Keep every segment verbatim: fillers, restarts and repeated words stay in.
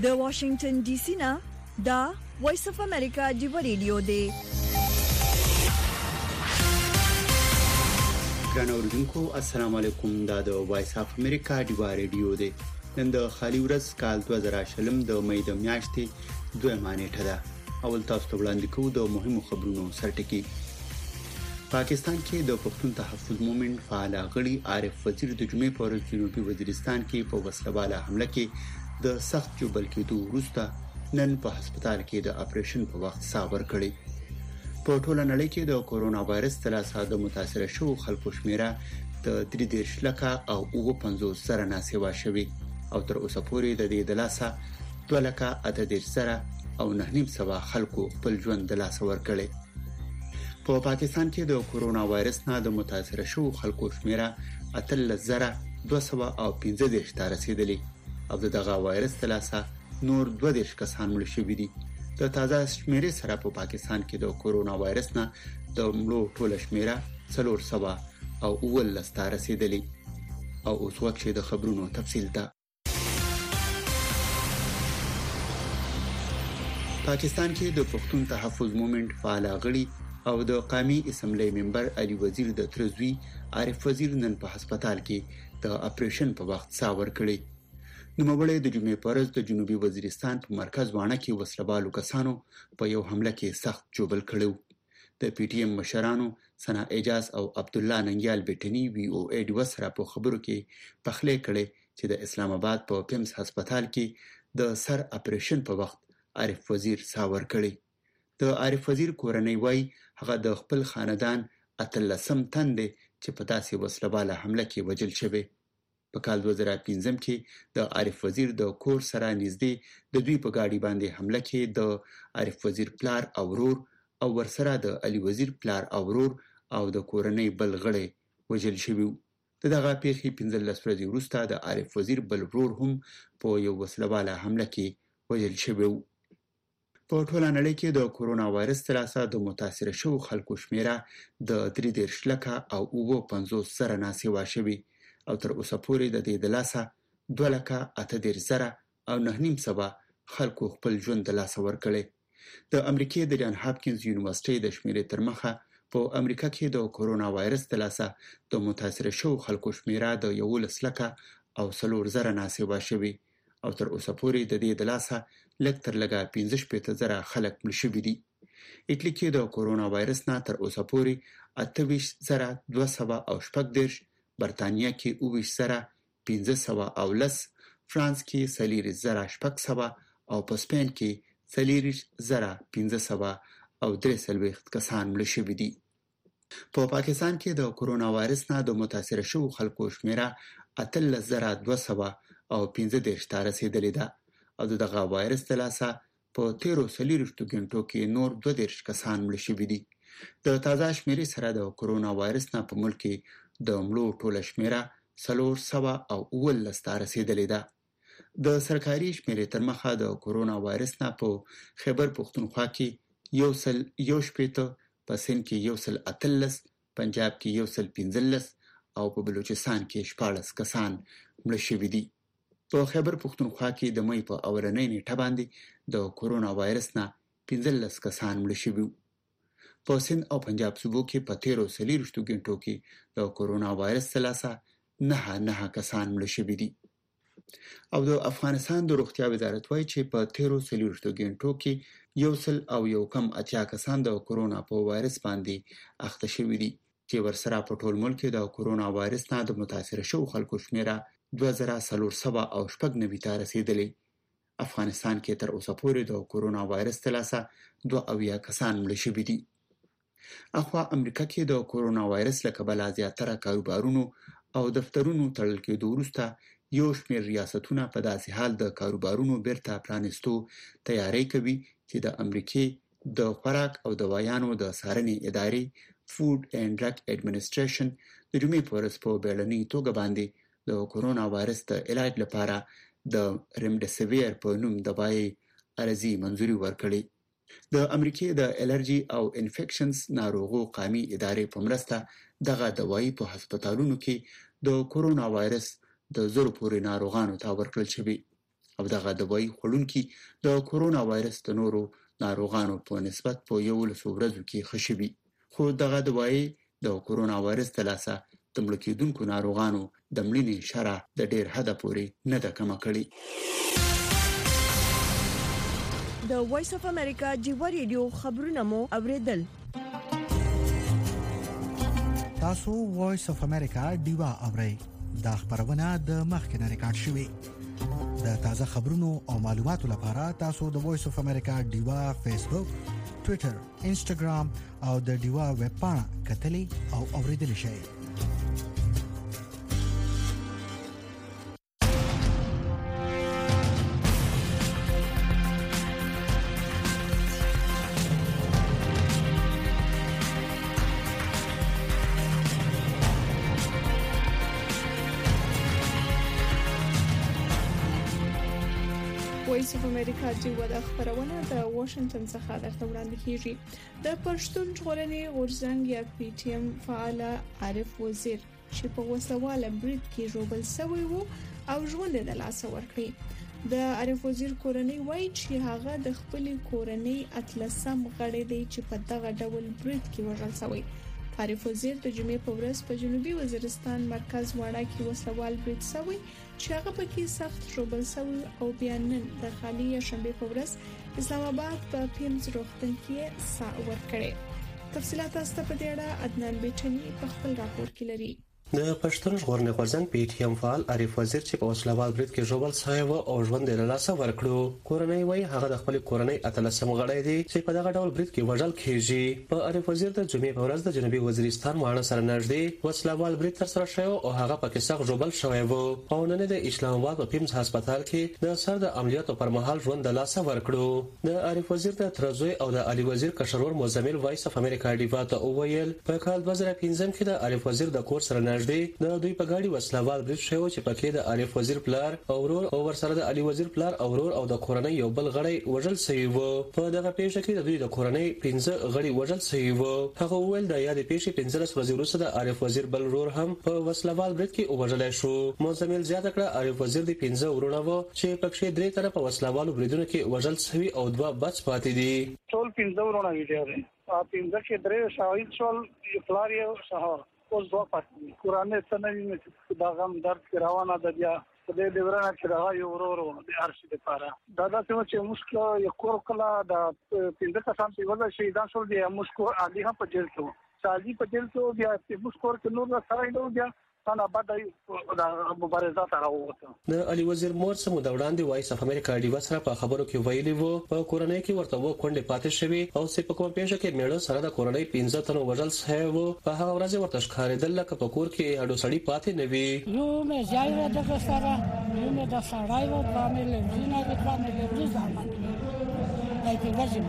د واشنگټن ډي سي نه دا وایس اف امریکا دی ریډیو دی. ګران اوریدونکو السلام علیکم. دا د وایس اف امریکا دی ریډیو دی. نن د خالي ورځ کال دوه زره شلم د مې د میاشتې دویمه نیټه ده. اول تاسو ته وړاندې کوو د مهمو خبرونو سرټکی. پاکستان کې د پښتون تحفظ مومنټ فعال غړي عارف وزیر د جمعې په ورځ جنوبي وزیرستان کې په وسلواله حمله کې د سخت جوړل کېدو وروسته نن په هسپتال کې د اپریشن په وخت ساور کړي. په ټوله نړۍ کې د کورونا وایرس تلاسه د متاثر شوو خلکو شمیره د درې دېرش لکه او اوه پنځوس زره ناسیوا شوي او تر اوسه پورې د دې دلاسه دوه لکه اته دېرش زره او نه نیم سوا خلکو خپل ژوند د لاس ورکړي. په پاکستان کې د کورونا وایرس نه د متاثر شوو خلکو شمیره اتلس زره دوه سوه او پنځه دېرش ته رسیدلې او دغه وایرس تلاسه نور دوه دېرش کسان مړ شوي دي. د تازه شمیرې سره په پاکستان کې د کورونا وایرس نه د مړو ټوله شمیره څلور سوه او اوولس ته رسیدلې. او اوس وخت د خبرونو تفصیل ته. پاکستان کې د پښتون تحفظ مومنټ فعال غړي او د قومي اسمبلی ممبر علي وزیر د ترزوی عارف وزیر نن په هسپتال کې د اپریشن په وخت ساور کړي. نوموړی د جمعې په ورځ د جنوبي وزیرستان په مرکز وانه کې وسلوالو کسانو په یو حمله کې سخت جوړل کړو. د پی ټی ایم مشرانو ثنا اعجاز او عبد الله ننګیال بیٹنی وی او ای ډي وسره په خبرو کې پخلې کړي چې د اسلام آباد په پیمز هسپتال کې د سر اپریشن په وخت عارف وزیر ساور کړي. د عارف وزیر کورنۍ وای هغه د خپل خاندان اتلسم تن دی چې په داسې وسلواله حمله کې وجل شوی. په کال دوه زره پنځم کې د عارف وزیر د کور سره نږدې د دوی په گاډي باندې حمله کې د عارف وزیر پلار او ورور او ورسره د علي وزیر پلار او ورور او د کورنۍ بل غړي وجل شوی. دغه پیښې پنځلس ورځې وروسته د عارف وزیر بل ورور هم په یو وسلواله حمله کې وجل شوی. په ټوله نړۍ کې د کورونا وایرس تلاسه د متاثر شوو خلکو شمیره د درې دېرش لکه او اوه پنځوس زره ناسیوا شوي او تر اوسه پورې د دې دلاسه دوه لکه اته دېرش زره او نه نیم سوه خلکو خپل ژوند د لاسه ورکړي. د امریکای د جان هاپکینز یونیورسيټي د شمیرې تر مخه په امریکا کې د کورونا وایرس تلاسه د متاثر شوو خلکو شمیره د یولس لکه او څلور زره ناسیوا شوي او تر اوسه پورې د دې دلاسه لږ تر لږه پنځه شپېته زره خلک مړ شوي دي. ایټلی کې د کورونا وایرس نه تر اوسه پورې اته ویشت زره دوه سوه او شپږ دېرش، برتانیا کې اوه ویشت زره پنځه سوه او لس، فرانس کې څلېرویشت زره شپږ سوه او په سپین کې څلېرویشت زره پنځه سوه او درې څلوېښت کسان مړه شوي دي. په پاکستان کې د کورونا وایرس نه د متاثر شوو خلکو شمیره اتلس زره دوه سوه او پنځه دېرش ته رسیدلې ده او دغه وایرس تلاسه په تیرو څلېرویشتو غنټو کې نور دوه دېرش کسان مړه شوي دي. د تازه شمیرې سره د کورونا وایرس نه په ملک کې د مړو ټوله شمیره څلور سوه او اوولس ته رسیدلې ده. د سرکاري شمیرې تر مخه د کورونا وایرس نه په خیبر پښتونخوا کې یو سل یو شپېته، په سند کې یو سل اتلس، پنجاب کې یو سل پنځلس او په بلوچستان کې شپاړس کسان مړه شوي دي. په خیبر پښتونخوا کې د مې په اولنۍ نیټه باندې د کورونا وایرس نه پنځلس کسان مړه شوي. په سند او پنجاب صوبو کې په تیرو څلېرویشتو غنټو کې د کورونا وایرس تلاسه نه نه کسان مړه شوي دي. او د افغانستان د روغتیا وزارت وایي چې په تیرو څلېرویشتو غنټو کې یو سل او یو کم اتیا کسان د کورونا په وایرس باندې اخته شوي دي چې ورسره په ټول ملک کې د کورونا وایرس نه د متاثر شوو خلکو شمیره دوه زره څلور سوه او شپږ نوي ته رسیدلې. افغانستان کې تر اوسه پورې د کورونا وایرس تلاسه دوه اویا کسان مړه شوي دي. اخوا امریکا کې د کورونا وایرس له کبله زیاتره کاروبارونو او دفترونو تړل کېدو وروسته یو شمېر ریاستونه په داسې حال د کاروبارونو بیرته پرانیستو تیاری کوي چې د امریکې د خوراک او دوايانو د څارنې ادارې فود اینډ ډرګ اډمنسټریشن د جمعې په ورځ په بیړنۍ توګه باندې د کورونا وایرس د علاج لپاره د ریمډیسیویر په نوم دوايي عرضي منظوري ورکړې. د امریکای د الرجی او انفیکشنز ناروغو قومي ادارې په مرسته دغه دوايي په هسپتالونو کې د کورونا وایرس د زړو پورې ناروغانو ته ورکړل شوی. او دغه دوايي خورونکي د کورونا وایرس د نورو ناروغانو په نسبت په یو لسو ورځو کې خشبي خو دغه دوايي د کورونا وایرس د لاسه د مړ کېدونکو ناروغانو د مړینې شرح د ډېر حده پورې نه ده کمه کړې. د وایس اف امریکا جیوا ریډیو خبرونه مو اوریدل. تاسو وایس اف امریکا دیوا اورئ. دا خبرونه د مخکنه ریکارډ شوې. د تازه خبرونو او معلوماتو لپاره تاسو د وایس اف امریکا دیوا فیسبوک، ټوئیټر، انسټاګرام او د دیوا ویب پاڼه کتلې او اوریدل شئ. وایس اف امریکا جیوا د خبرونه د واشنگټن څخه درته وړاندې کیږي. د پښتون ژغورنې غورځنګ یا پی ټی ایم فعال عارف وزیر چې په وسواله برید کې ژوبل شوی وو او ژوند د لاسه ورکړي. د عارف وزیر کورنۍ وایي چې هغه د خپل کورنۍ اتلسم غړي دی چې په دغه ډول برید کې وژل شوی. عارف وزیر د جمعې په ورځ په جنوبي وزیرستان مرکز واړه کې وسوال برید شوی چې هغه پکې سخت ژوبل شوی او بیا نن د خالي شنبه په ورځ اسلام آباد په پیمز روغتون کې سا ورکړي. تفصیلات تاسو ته په دې اړه عدنان بیچنی په خپل راپور کې لري. د پښتون ژغورنې غورځنګ پی ټی ایم فعال عارف وزیر چې په وسلوال برید کې ژوبل شوی و او ژوند یې له لاسه ورکړو. کورنۍ وایي هغه د خپل کورنۍ اتلسم غړی دی چې په دغه ډول برید کې وژل کیږي. په عارف وزیر د جمعې په ورځ د جنوبي وزیرستان واړه سره نږدې وسلوال برید ترسره شوی او هغه پکې سخت ژوبل شوی و او نن د اسلام آباد په پیمز هسپتال کې د سر د عملیاتو پر مهال ژوند د لاسه ورکړو. د عارف وزیر د ترزوی او د علي وزیر کشرور مزمل وایس اف امریکا دیوا ته وویل په کال دوه زره پنځم کې د عارف وزیر د کور سره نږدې د دوی په ګاډي وسلوال برید شوی چې پکې د عارف وزیر پلار او ورور او ورسره د علي وزیر پلار او ورور او د کورنۍ یو بل غړی وژل شوی و. په دغه پیښه کې د دوی د کورنۍ پنځه غړي وژل شوی و. هغه وویل د یاد پیښې پنځه ورځې وروسته د عارف وزیر بل ورور هم په وسلوال برید کې وژل شو. مزمل زیاته کړه عارف وزیر د پنځه ورونه و چې پکې درې تنه په وسلوالو بریدونو کې وژل شوی او دوه بچ پاتې دي. ټول پنځه ورونه دي. ا پنځه کې درې شاهد شول پلار یو شهر اوس دوه پاتې. قرآن څه نه ویني دا غم درد کې روانه ده. بیا په دې دوران کې راغی ورورو د ارشد لپاره دا د څه چې مشکل یو کور کلا د پنځه کسان په وجه شهیدان شول. دی مشکل علي هم په جیل کې سالي په جیل کې بیا مشکل کې نور سره نو بیا انا بدای د مبارزات راووته. د علي وزیر مور سمو د وړاندې وایس اف امریکا دیوا سره په خبرو کې ویلي وو په کورنۍ کې ورته وو کونډه پاتې شوی او سې په کوم پیښه کې میړه سره د کورنۍ پنځه تنو وژل شوی وو. په هغه ورځ ورته ښکارېدل لکه په کور کې هډو سړی پاتې نه وي. یو مې ځای و د سره یو مې د سړای و باندې لږه د باندې لږه ځامن دای په وځم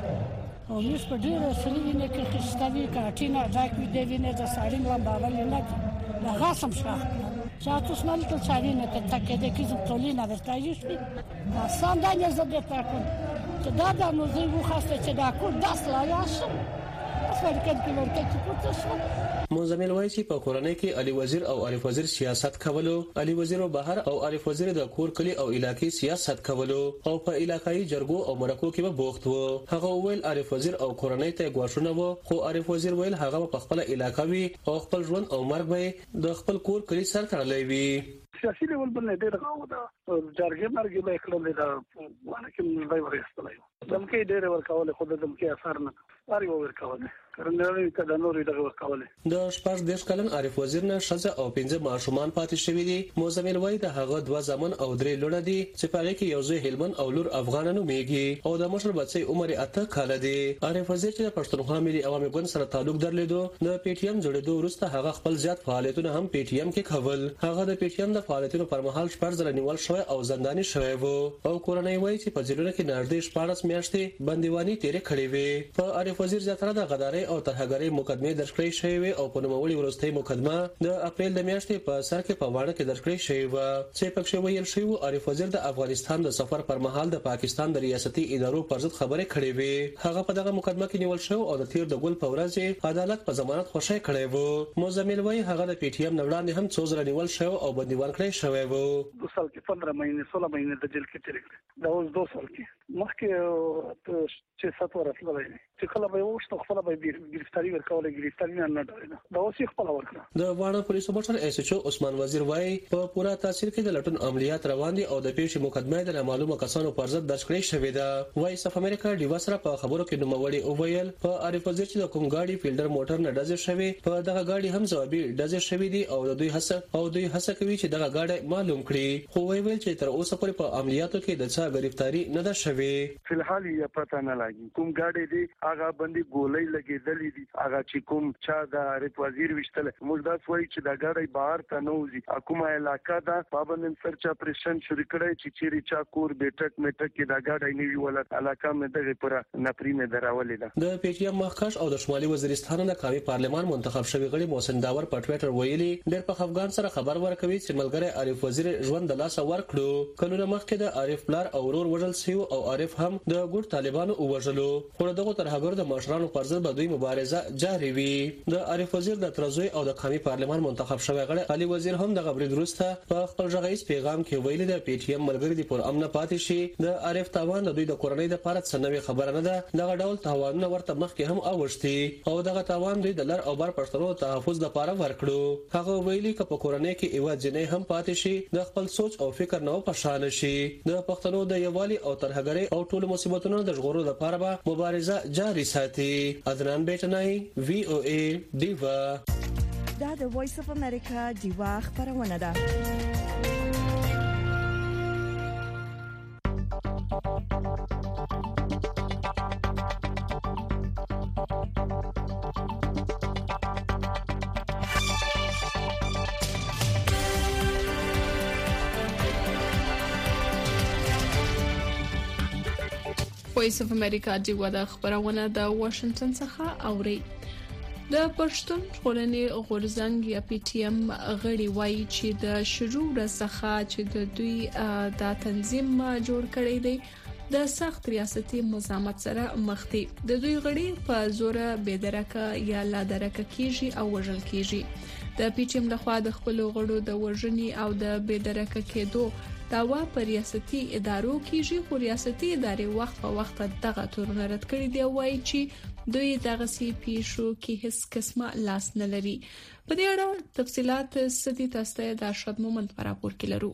او یوس په ډیره سړی نه کې خستوي کاټینا ځکه دې وینې د سړی لا باور نه la raza mszła. Trzeba tu znaleźć to carinę, te takie deki z tolina wystajesz mi. A sam danie zadetaku. To dada no z uchaste cię da kur dasla jasno. Asfaltken pilorke ci putasło. مزمل وایي چې په کورنۍ کې علي وزیر او عارف وزیر سیاست کولو. علي وزیر بهر او عارف وزیر د کور کلی او علاقې سیاست کولو او په علاقایي جرګو او مرکو کې به بوخت وو. هغه ویل عارف وزیر او کورنۍ ته غواړونه وو خو عارف وزیر ویل هغه په خپل علاقې وی او خپل ژوند او مرګ به د خپل کور کلی سره تړلې وي. سیاسي لیول باندې ډېر غو دا جرګې مرګې به کړل دا وانه کې موږ ورستلای دمکې ډېر ورکول خو د دمکې اثر نه اړ یو ورکول کرنګړې کده نورې دغه ورکول. د شپږ دیش کلن عارف وزیر نه شزه او پنځه ماشومان پاتې شوی دي. مزمل وایي د هغه دوه زمن او درې لونه دي چې په هغه کې یو ځای هلمند او لور افغانانو میږي او د مشر بچي عمر اته کال دی. عارف وزیر چې د پښتونخوا ملي عوامي ګوند سره تعلق درلودو د پی ټی ایم جوړېدو وروسته هغه خپل زیات فعالیتونه هم پی ټی ایم کې کول. هغه د پی ټی ایم د فعالیتونو پر مهال شپږ ځله نیول شوی او زنداني شوی وو او کورنۍ وایي چې په جیلونو کې نږدې شپږ میاشتې بندیوانی تیرې کړې وې. په عارف وزیر زیاتره د غدارۍ او ترهګرۍ مقدمې درج کړې شوې او په نوموړي وروستۍ مقدمه د اپریل د میاشتې په سر کې په واړه کې درج کړې شوې و چې پکې ویل شوی عارف وزیر د افغانستان د سفر پر مهال د پاکستان د ریاستي ادارو پر ضد خبرې کړې وې. هغه په دغه مقدمه کې نیول شو او د تیر د ګل په ورځ عدالت په ضمانت خوشی کړی و. مزمل وایي هغه د پی ټی ایم نوړاندې هم څو ځله نیول شو او بندیوان کړی شوی و. دو سال کې پندرہ مهینې सोलह مهینې د جیل کې تیر کړ. دا اوس دو سال کې مخکې چې سات ورځې لري چې کله به وښته خپل به گرفتاری ورکول گرفتاری نه نه ډاله دا اوس خپل ورکړه. د واړه پولیسو مشر ایس ایچ او عثمان وزیر وایي په پورا تاثیر کې د لټون عملیات روان دي او د پیښې مقدمه د معلومه کسانو پر ضد درج کړې شوې ده. وایس اف امریکا ډیوا سره په خبرو کې نوموړي او ویل په عارف وزیر چې د کوم گاډي فیلډر موټر نه ډزې شوی په دغه گاډي هم ځوابي ډزې شوې دي او د دوی هڅه او دوی هڅه کوي چې دغه گاډي معلوم کړي. خو ویل چې تر اوسه پورې په عملیاتو کې د څا گرفتاری نه ده شوې. فلحال یې پته نه لګي کوم گاډي دی هغه باندې ګولۍ لګېدلې دي هغه چې کوم چا د عارف وزیر وشتل موږ دا وایي چې دا گاډي بهر ته نه وځي حکومت علاقه دا پابند سرچ اپریشن شروع کړی چې چیرې چا کور بیٹک میټک کې دا گاډي نیوي ولات علاقه مې دغه پر نپری مې دراولې ده. د پی ټی ایم مخکښ او د شمالي وزیرستان د قومي پارلمان منتخب شوی غړي محسن داور په ټوئیټر ویلي ډېر په افغان سره خبر ورکوي چې ملګری عارف وزیر ژوند د لاسه ورکړو. کلونه مخکې د عارف پلار او ورور وژل شو او عارف هم د ګډ طالبانو وژلو. خو دغه ترهګر د مشرانو پر ضد به دوی مبارزه جاري وي. د عارف وزیر د ترزوی او د قومي پارلمان منتخب شوی غړي علي وزیر هم د غبرګ وروسته په خپل ژغیز پیغام کې ویلي د پی ټی ایم ملګری دی پر امن پاتې شي د عارف تاوان د دوی د کورنۍ د پاره څنوي خبره نه ده. دغه ډول تاوانونه ورته مخکې هم اوښتي او دغه تاوان دوی د لر او بر پښتنو تحفظ لپاره ورکړو. هغه ویلي ک په کورنۍ کې ایوا جنې هم پاتې شي د خپل سوچ او فکر نه پښان شي. د پښتنو د یووالي او ترهګرۍ او ټول مصیبتونو د ژغورلو لپاره به مبارزه جاري ساتي. عدنان بیٹنای وی او ای دیوا. دا د وایس اف امریکا دیوا خبرونه ده. وایس اف امریکا دیوا د خبرونه د واشنگټن څخه اوري. د پښتون ټولنې غورځنګ یا پی ټی ایم غړي وایي چې د شروع څخه چې د دوی د تنظیم جوړ کړی دی د سخت ریاستي مزاحمت سره مخ دي. د دوی غړي په زور بېدرکه یا لا درکه کیږي او وژل کیږي. د پی ټی ایم لخوا د خپل غړو د وژنې او د بېدرکه کېدو داوا پر ریاستي ادارو کیږي. خو ریاستي ادارې وخت په وخت دغه تورونه رد کړي دی وایي چې دوی دغه سي پیښو کې هیڅ قسمه لاس نه لري. په دې اړه تفصيلات ستې تاسو ته د شاد مومنت پر راپور کې لرو.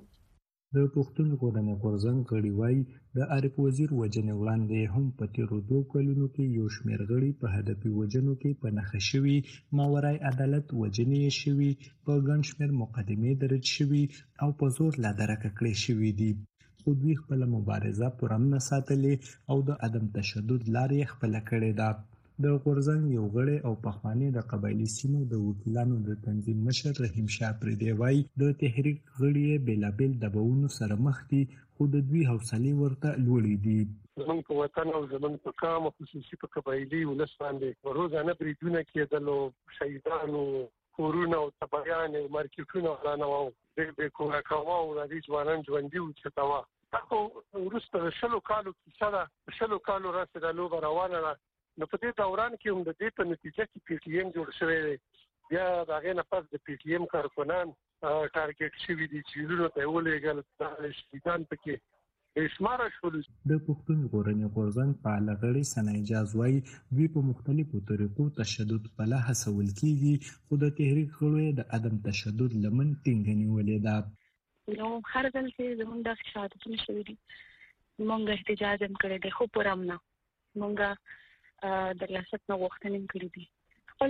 د پښتون ټولنې غورځنګ غړي وایي د عارف وزیر وجنې وړاندې هم په تیرو دوه کلونو کې یو شمېر غړي په هدفي وجنو کې په نښه شوي ماورای عدالت وجنې شوي په ګڼ شمېر مقدمې درج شوي او په زور لا درکه کړې شوي دي. خو دوی خپل مبارزه پر امن ساتلې او د عدم تشدد لارې خپل کړې ده. د غورځنګ یو غړی او پخوانی د قبایلی سیمو د وکیلانو د تنظیم مشر رحیم شاه پردی وایي د تحریک غړي بېلابېل دباوونو سره مخ دي خو د دوی حوصلې ورته لوړې دي. زمونږ په وطن او زمونږ په قام خصوصي په قبایلی ولس باندې روزانه بریدونه کېدل او شهیدانو کورونه او تبعیان مارکیټونه ورانه وو د کورا کاوه او د ځوانان ژوندي و چتاوه. تاسو ورسته شلو کالو کې سره شلو کالو راځي د لوګ روانه ده. نو په دې دوران کې هم د دې په نتیجه کې پی ټی ایم جوړ شوی دی. بیا د هغې نه پس د پی ټی ایم کارکنان ټارګټ شوي دي چې ورونو ته یې ولېږل دا شهیدان پکې بې شماره شول. د پښتون ژغورنې غورځنګ فعال غړی ثنا اجاز وایي دوی په مختلفو طریقو تشدد په لا هڅول کېږي خو د تحریک غړو د عدم تشدد لمن ټینګه نیولې ده. نو هر ځل چې زموږ د شهادتونه شوي دي موږ احتجاج هم کړی دی خو پر امن موږ د ریاست نو وختنیم کړی دي. خپل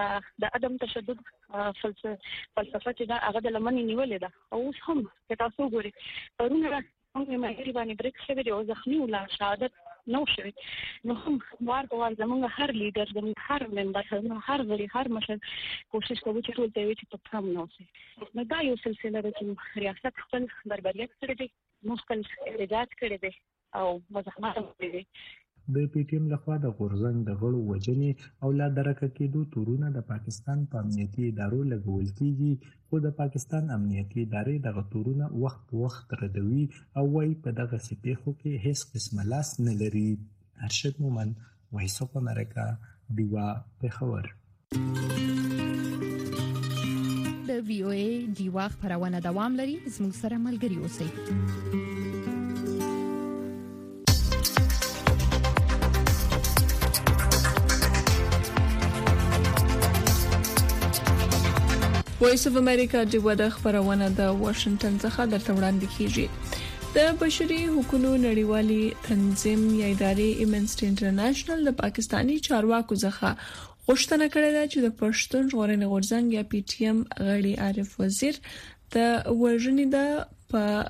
د عدم تشدد فلسفه فلسفه چې دا هغه د لمنې نیولې ده او اوس هم تاسو ګورئ پرونه موږ مهرباني باندې بریک شوی دی او زخمی ولا شهادت نو شوی نو هم وار په وار زموږ هر لیډر زموږ هر ممبر زموږ هر غړي هر مشر کوشش کوي چې ټول ته وي چې په پام نه اوسي. نو دا یو سلسله ده چې ریاست خپل بربریت کړی دی موږ خپل احتجاج کړی دی او مزاحمت کوي. د پی ټی ایم لخوا د غورځنګ د غړو وژنې او لا درکه کېدو تورونه د پاکستان په امنیتي ادارو لګول کیږي، خو د پاکستان امنیتي ادارې دغه تورونه وخت په وخت ردوي او وايي په دغه پیښو کې هیڅ قسم لاس نه لري. ارشد مومن، وایس اف امریکا، ډیوا، پېښور. د وی او ای ډیوا خبرونه دوام لري، زموږ سره ملګري اوسئ. وایس اف امریکا د ودا خبرونه د واشنگټن څخه درته وړاندې کیږي. د بشري حقوقو نړیوالي تنظیم یا ادارې امنسټي انټرنیشنل د پاکستانی چارواکو څخه غوښتنه کړې ده چې د پښتون ژغورنې غورځنګ یا پی ټی ایم غړي عارف وزیر د وژنې د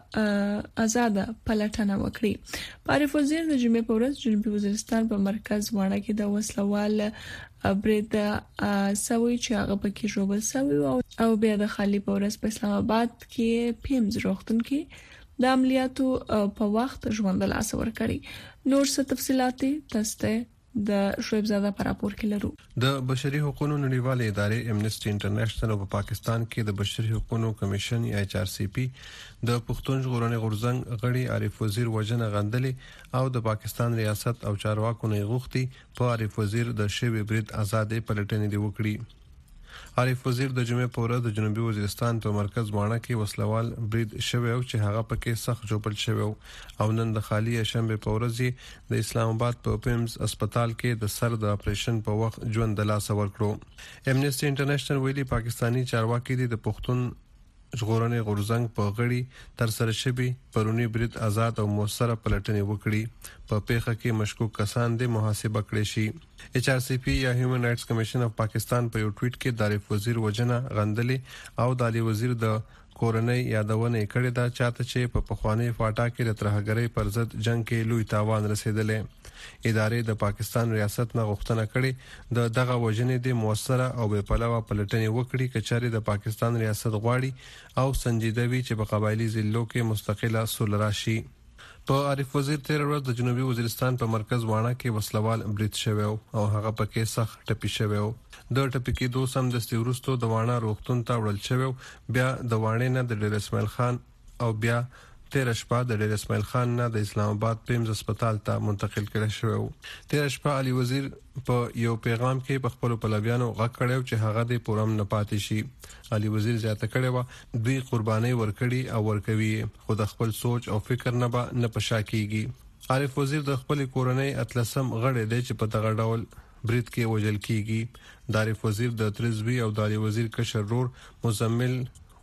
په آزاده پلټنه وکړي. عارف وزیر د جمعې په ورځ جنوبي وزیرستان په مرکز وانه کې د وسلوال برید سوي چې هغه پکې جوړول سوي او بیا د خالي په ورځ په اسلام آباد کې پیمز روغتون کې د عملیاتو په وخت ژوند له لاسه ورکړي. نور څه تفصيلات تاسو د شعیب زاده پر راپور کې لرو. د بشري حقوقو نړیوالې ادارې امنسټي انټرنیشنل په پاکستان کې د بشري حقوقو کمیشن یا ایچ آر سی پی د پښتون ژغورنې غورځنګ غړي عارف وزیر وژنه غندلې او د پاکستان ریاست او چارواکو نه غوښتي په عارف وزیر د شوی برید آزادې پلټنې دی وکړي. عارف وزیر د جمعې په ورځ د جنوبي وزیرستان په مرکز وانه کې وسلوال برید شوی او چې هغه پکې سخت جوړل شوی او نن د خالي شنبه په ورځ د اسلام آباد په پیمز هسپتال کې د سر د اپریشن په وخت ژوند د لاس ورکړو. امنسټي انټرنیشنل ویلي پاکستانی چارواکي د پښتون ژغورنې غورځنګ په غړي تر سره شوی پرونی برید آزاد او موثره پلټنې وکړي. په پیښه کې مشکوک کسان د محاسبه کړي شي. ایچ آر سی پی یا هیومن رائټس کمیشن اف پاکستان په یو ټویټ کې د عارف وزیر وژنه غندلې او د علی وزیر د کورنۍ یادونه کړې ده چاته چې په پخوانی فاټا کې د ترهګرۍ پر ضد جنگ کې لوی تاوان رسیدلې. ادارې د پاکستان ریاست نه غوښتنه کړې د دغه وژنې د موثره او بې پلوه پلټنې وکړي کچاري د پاکستان ریاست غواړي او سنجیدوي چې په قبایلی ضلعو کې مستقله سول راشي. په عارف وزیر تیر ورځ د جنوبي وزیرستان په مرکز وانه کې وسلوال برید شوی او هغه پکې سخت ټپي شوی. د ټپي کېدو سم دستي ورستو د وانه روغتون ته وړل شوی، بیا د وانه نه د ډیر اسماعیل خان او بیا تیر شپه د ډیر اسماعیل خان نه د اسلام آباد پیمز هسپتال ته منتقل کړل شوی. تیر شپه علي وزیر په یو پیغام کې په خپل پلویانو غږ کړو چې هغه د پورم نه پاتې شي. علي وزیر زیاته کړې و دوی قرباني ورکړي او ورکوي خو د خپل سوچ او فکر نه به نه پشا کیږي. عارف وزیر د خپل کورنۍ اتلسم غړي دی چې په دغه ډول برید کې وژل کیږي. د عارف وزیر د ترزوی او د علي وزیر کشر رور مزمل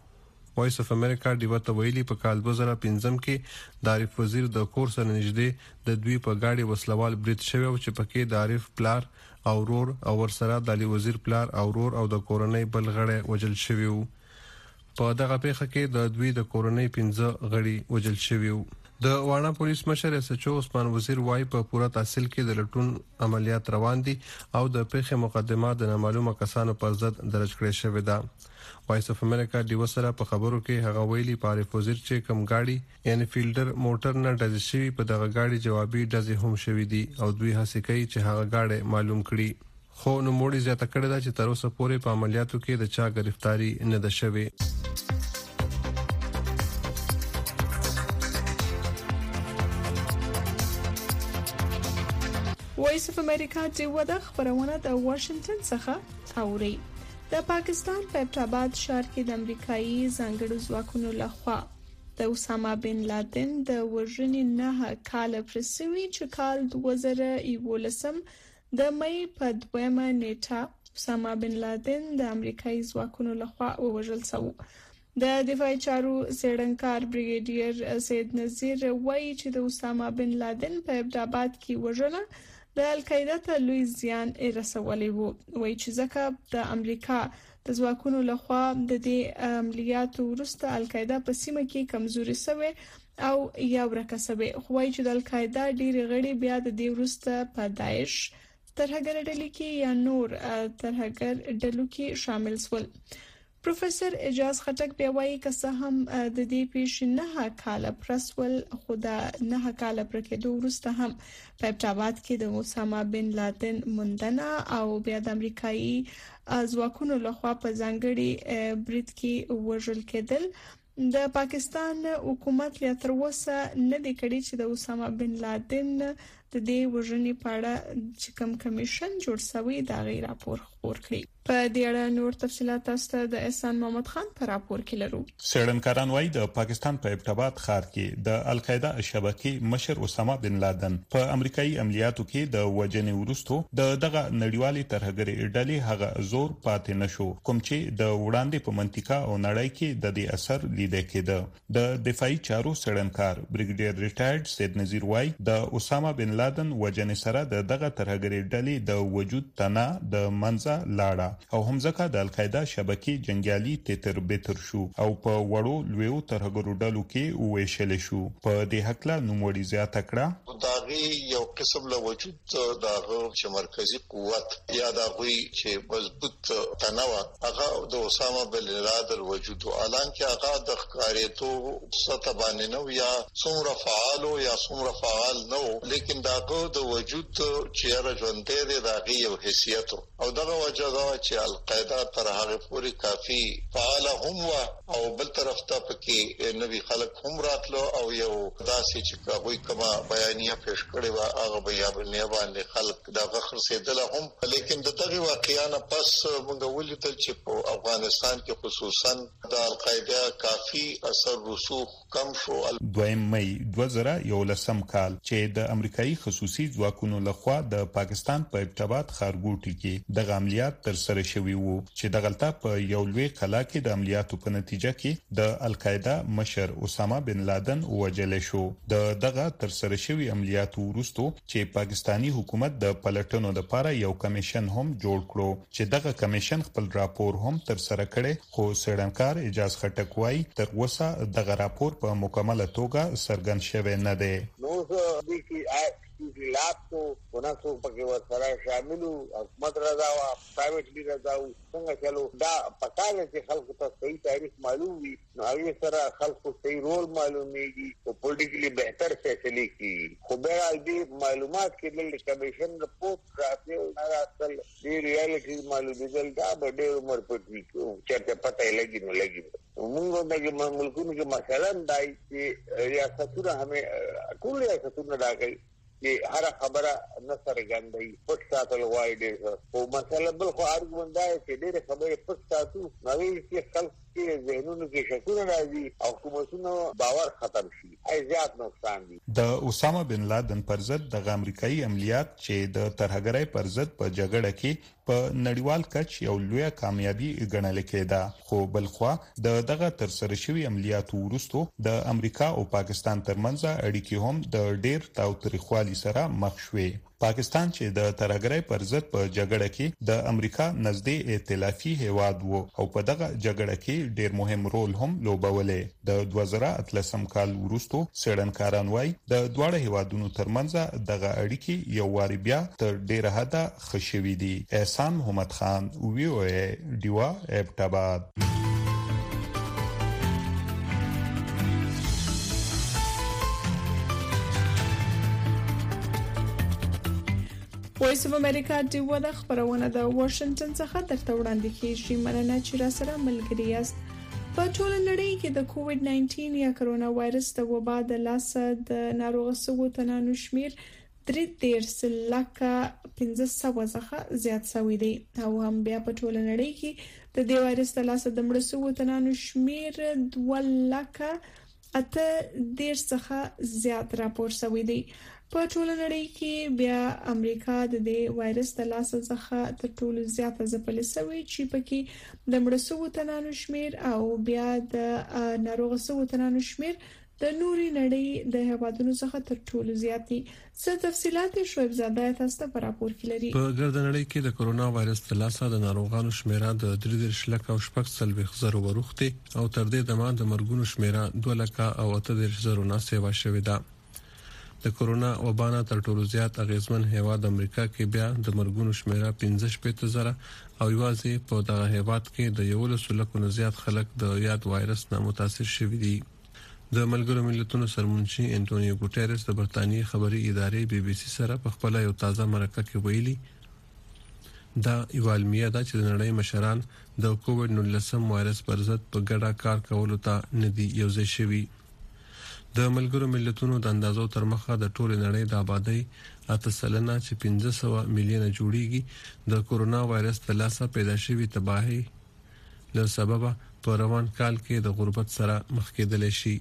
وایس اف امریکا ډیوا ته ویلي په کال دوه زره پنځم کې د عارف وزیر د کور سره نږدې د دوی په گاډي وسلوال برید شوی او چې پکې د عارف پلار او رور او ورسره د علي وزیر پلار او رور او د کورنۍ بل غړي وژل شوی وو. په دغه پیښه کې د دوی د کورنۍ پنځه غړي وژل شوی وو. د وانا پولیس مشر اس ایچ او عثمان وزیر وايي په پوره تحصیل کې د لټون عملیات روان دي او د پیښې مقدمه د نامعلومه کسانو پر ضد درج کړې شوې ده. وایس اف امریکا د وسره په خبرو کې هغه ویلي عارف وزیر چې کم گاډي یعنی فیلډر موټر نه ډز شوی په دغه گاډي جوابي ډز هم شوی دي او دوی هڅه کوي چې هغه گاډي معلوم کړي. خو نو موړي زیاته کړی دا چې تر اوسه پورې په عملیاتو کې د چا گرفتاری نه ده شوی. وایس اف امریکا د ودا خبرونه د واشنگټن څخه اوري. د پاکستان په ابټاباد ښار کې د امریکایي ځانګړو ځواکونو لخوا د اسامه بن لادن د وژنې نه کال پرسوي چې کال دوه زره یولسم د مې په دویمه نیټه اسامه بن لادن د امریکایي ځواکونو لخوا ووژل شو. د دفاعي چارو څېړنکار بریګیډیر سید نذیر وایي چې د اسامه بن لادن په ابټاباد کې وژنه د القاعده ته لوی زیان رسولی وو. وایي چې ځکه د امریکا د ځواکونو لخوا د دې عملیاتو وروسته القاعده په سیمه کې کمزوري شوه او یا ورکه شوه. خو وایي چې د القاعده ډېر غړي بیا د دې وروسته په داعش ترهګر ډلې کې یا نور ترهګر ډلو کې شامل شول. پروفیسور اجاز خټک بیا وایي که څه هم د دې پیښې نه کاله پرسول خدا نه کاله پرکېدو وروسته هم په ابټاباد کې د اسامه بن لادن موندنه او بیا د امریکایي ځواکونو لخوا په ځانګړي برید کې وژل کېدل د پاکستان حکومت لا تر اوسه نه دی کړی چې د اسامه بن لادن د دې وژنې په اړه چې کوم کمیشن جوړ شوی دا غي راپور خپور کړی. په دې اړه نور تفصيلات تاسو د احسان محمد خان پر راپور کې لرو. سړنکاران وايي د پاکستان په ابټاباد ښار کې د القاعده شبکې مشر اسامه بن لادن په امریکایي عملیاتو کې د وژنې وروسته د دغه نړیوالې ترهګرۍ ډلې هغه زور پاتې نشو کوم چې د وړاندې په منطقه او نړۍ کې د دې اثر لیدل کېده. د دفاعي چارو سړنکار بریګیډیر ریټایرډ سید نذیر وايي د اسامه بن لادن وژنې سره د دغه ترهګرۍ ډلې د وجود تنه د منځه لاړه او هم ځکه د القاعده شبکې جنگیالي تتر بتر شو او په وړو لویو ترهګرو ډلو کې وېشل شو. په دې حق لا نوموړي زیاته کړه داغي یو قسم له وجود دغه چې مرکزی قوت یا دغه چې مضبوط تنوع هغه د اسامه بن لادن وجود اعلان کې هغه د ښکارېتو ستبانه نو یا څومره فعال یا څومره فعال نو لیکن دغه د وجود چې راځونته دی دغه یو حیثیت او دغه وجه دا چې القاعده تر هغه پورې کافي فعال هم و او بل طرف ته پکې نوی خلک هم راتلو او یو داسې چې کوي کما بیانیه پیش کړي وا هغه بیا بل باندې خلک دغه خرڅېدل هم لیکن دغه واقعیا پس موږ ولیدل چې په افغانستان کې خصوصا د القاعده کافي اثر رسوخ کم شو. دویم مې دوه زره یولسم کال چې د امریکایي خصوصي ځواکونو لخوا د پاکستان په ابټاباد ښارګوټي کې د عملیات تر سره شوی وو چې د غلطه په یو لوی کلا کې د عملیاتو په نتیجه کې د القاعده مشر اسامه بن لادن وژل شو. د دغه تر سره شوی عملیاتو وروسته چې پاکستانی حکومت د پلټنو لپاره یو کمیشن هم جوړ کړو چې دغه کمیشن خپل راپور هم تر سره کړي خو سړنکار اجاز خټک وايي تر اوسه دغه راپور په مکمله توګه څرګند شوی نه دی. نو د کی اختلاف کو وناسو پکې ورسره شاملو حکومت رضا او پرایویټ لی رضا څنګه چلو دا پکاله چې خلکو ته صحیح تاریخ معلوم وي نو هغه سره خلکو صحیح رول معلومیږي او پولیټیکلی بهتر فیصله کوي. خو به دې معلومات کې د کمیشن رپورټ راځي او اصل دې ریالټي معلومیدل دا به ډېر عمر پټ وي چې پته لګي نو لګي. موږ د ملکونو کې مثلا دای چې ریاستونه همې ټول ریاستونه راغلي چې هر خبره نصر ګندای پټ ساتل وای دي او مثلا بل خو ارګوند دی چې ډېر خبره پټ ساتو نو چې خلک کې ذهنونو کې شکونه راځي او حکومتونو باور ختم شي ای زیات نقصان دي. د اسامه بن لادن پر ضد د امریکایي عملیات چې د ترهګرۍ پر ضد په جګړه کې په نړیوال کچ یو لوی کامیابی ګڼل کېده خو بلخوا د دغه تر سره شوی عملیاتو وروسته د امریکا او پاکستان ترمنځ اړیکې هم د ډېر تاوتریخوالي سره مخ شوې. پاکستان چې د ترهګرۍ پر ضد په جګړه کې د امریکا نږدې ائتلافي هیواد وو او په دغه جګړه کې ډېر مهم رول هم لوبولې. د دوه زره اتلسم کال وروسته سړنکاران وايي د دواړو هیوادونو ترمنځ دغه اړیکې یو واري بیا تر ډېره حده ښه شوې دي. احسان محمد خان وی او ای ډیوا ابټاباد. وایس اف امریکا د وده خبرونه د واشنگټن څخه درته وړاندې کیږي. مننه چې را سره ملګری یاست. په ټول نړۍ کې د کووډ ناینټین یا کرونا وایرس د وبا د لاسه د ناروغ شوو تنانو شمیر درې دیرش لکه پنځه سوه څخه زیات شوی دی او هم بیا په ټول نړۍ کې د دې وایرس د لاسه د مړ شوو تنانو شمیر دوه لکه اته دیرش څخه زیات راپور شوی دی. په ټول نړۍ کې بیا امریکا د دې وایرس د لاسه څخه تر ټولو زیاته ځپلې شوې چې پکې د مړ شوو تنانو شمیر او بیا د ناروغ شوو تنانو شمیر د نوري نړۍ د هیوادونو څخه تر ټولو زیات دي. څه تفصيلات شعیب زاده تاسو ته په راپور کې لري. په ګرد نړۍ کې د کرونا وایرس د لاسه د ناروغانو شمیره د درې دیرش لکه او شپږ سلوي زرو وروخته او تر دې دمه د مرګونو شمیره دوه لکه او اته دیرش زرو نه سیوا شوې ده. د کرونا وبا تر ټولو زیات اغیزمن هیواد امریکا کې بیا د مرګونو شمیره پنځه شپږ زره او یوازې په دغه هیواد کې د یو لسو نه زیات خلک د یاد وایرس نه متاثر شوي دي. د ملګرو ملتونو سرمنشي انټونیو ګوټيرس د برتانیې خبري ادارې بي بي سي سره په خپل یو تازه مرکه کې ویلي دا یو علمي ده چې د نړۍ مشران د کووډ نولس وایرس پر ضد په ګډه کار کولو ته ندي یوځای شوي. د ملګرو ملتونو د اندازو تر مخه د ټول نړۍ د آبادی اته سلنه چې پنځه سوه میلیونه جوړیږي د کورونا وایرس د لاسه پیدا شوی تباہي له سببه په روان کال کې د غربت سره مخ کېدل شي.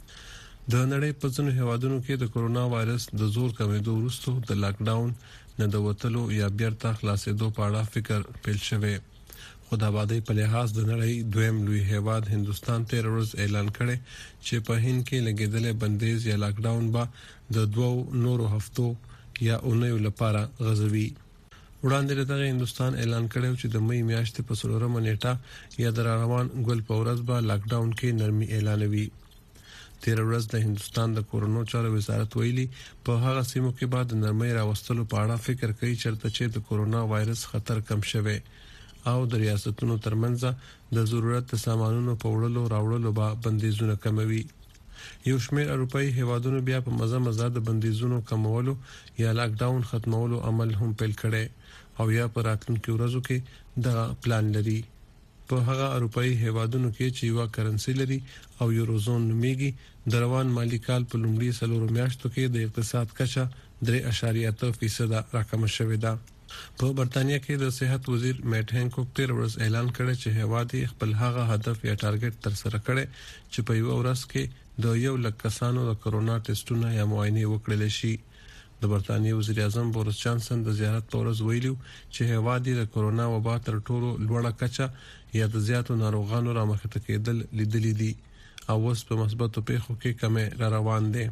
د نړۍ په ځینو هیوادونو کې د کورونا وایرس د زور کمیدو وروسته د لاک ډاون نه د وټلو یا بیرته خلاصېدو په اړه فکر پیل شوی. خو د آبادی په لحاظ د نړۍ دویم لوی هیواد هندستان تیر ورځ اعلان کړي چې په هند کې لګیدل بندیز یا لاک ډاون به د دوو نورو هفتو یا اونیو لپاره غځوي. وړاندې دغه هندستان اعلان کړی چې د مې میاشتې په څلورمه نیټه یا د روان ګل په ورځ به لاک ډاون کې نرمي اعلانوي. تیر ورځ د هندستان د کورونا چارو وزارت ویلي په هغه سیمو کې بعد د نرمۍ راوستلو په اړه فکر کوي چې چې د کورونا وایرس خطر کم شوي او د ریاستونو ترمنځ د ضرورت د سامانونو په وړلو راوړلو به بندیزونه کموي. یو شمېر اروپאי هیوادونو بیا په مزه مزه د بندیزونو کمولو یا لاک ډاون ختمولو عمل هم پیل کړي او یا په راتلونکو ورځو کې د پلان لري. په هغه اروپאי هیوادونو کې چې یو کرنسي لري او یوروزون نوميږي د روان مالی کال په لومړي سلورو میاشتو کې د اقتصاد کچه درې اعشاریه اته فیصد راکمه شوې ده. په برتانیا کې د صحت وزیر میټ هینکوک تیر ورځ اعلان کړی چې هیواد خپل هغه هدف یا ټارګټ تر سره کړي چې په یو ورځ کې د یو لک کسانو د کرونا ټیسټونه یا معاینه وکړل شي. د برتانیې وزیر اعظم بوریس جانسن د زیارت په ورځ ویلو چې هیواد د کرونا وبا تر ټولو لوړه کچه یا د زیاتو ناروغانو را مخته کېدل لیدلې دي او اوس په مثبتو پیښو کې کمې را روان دي.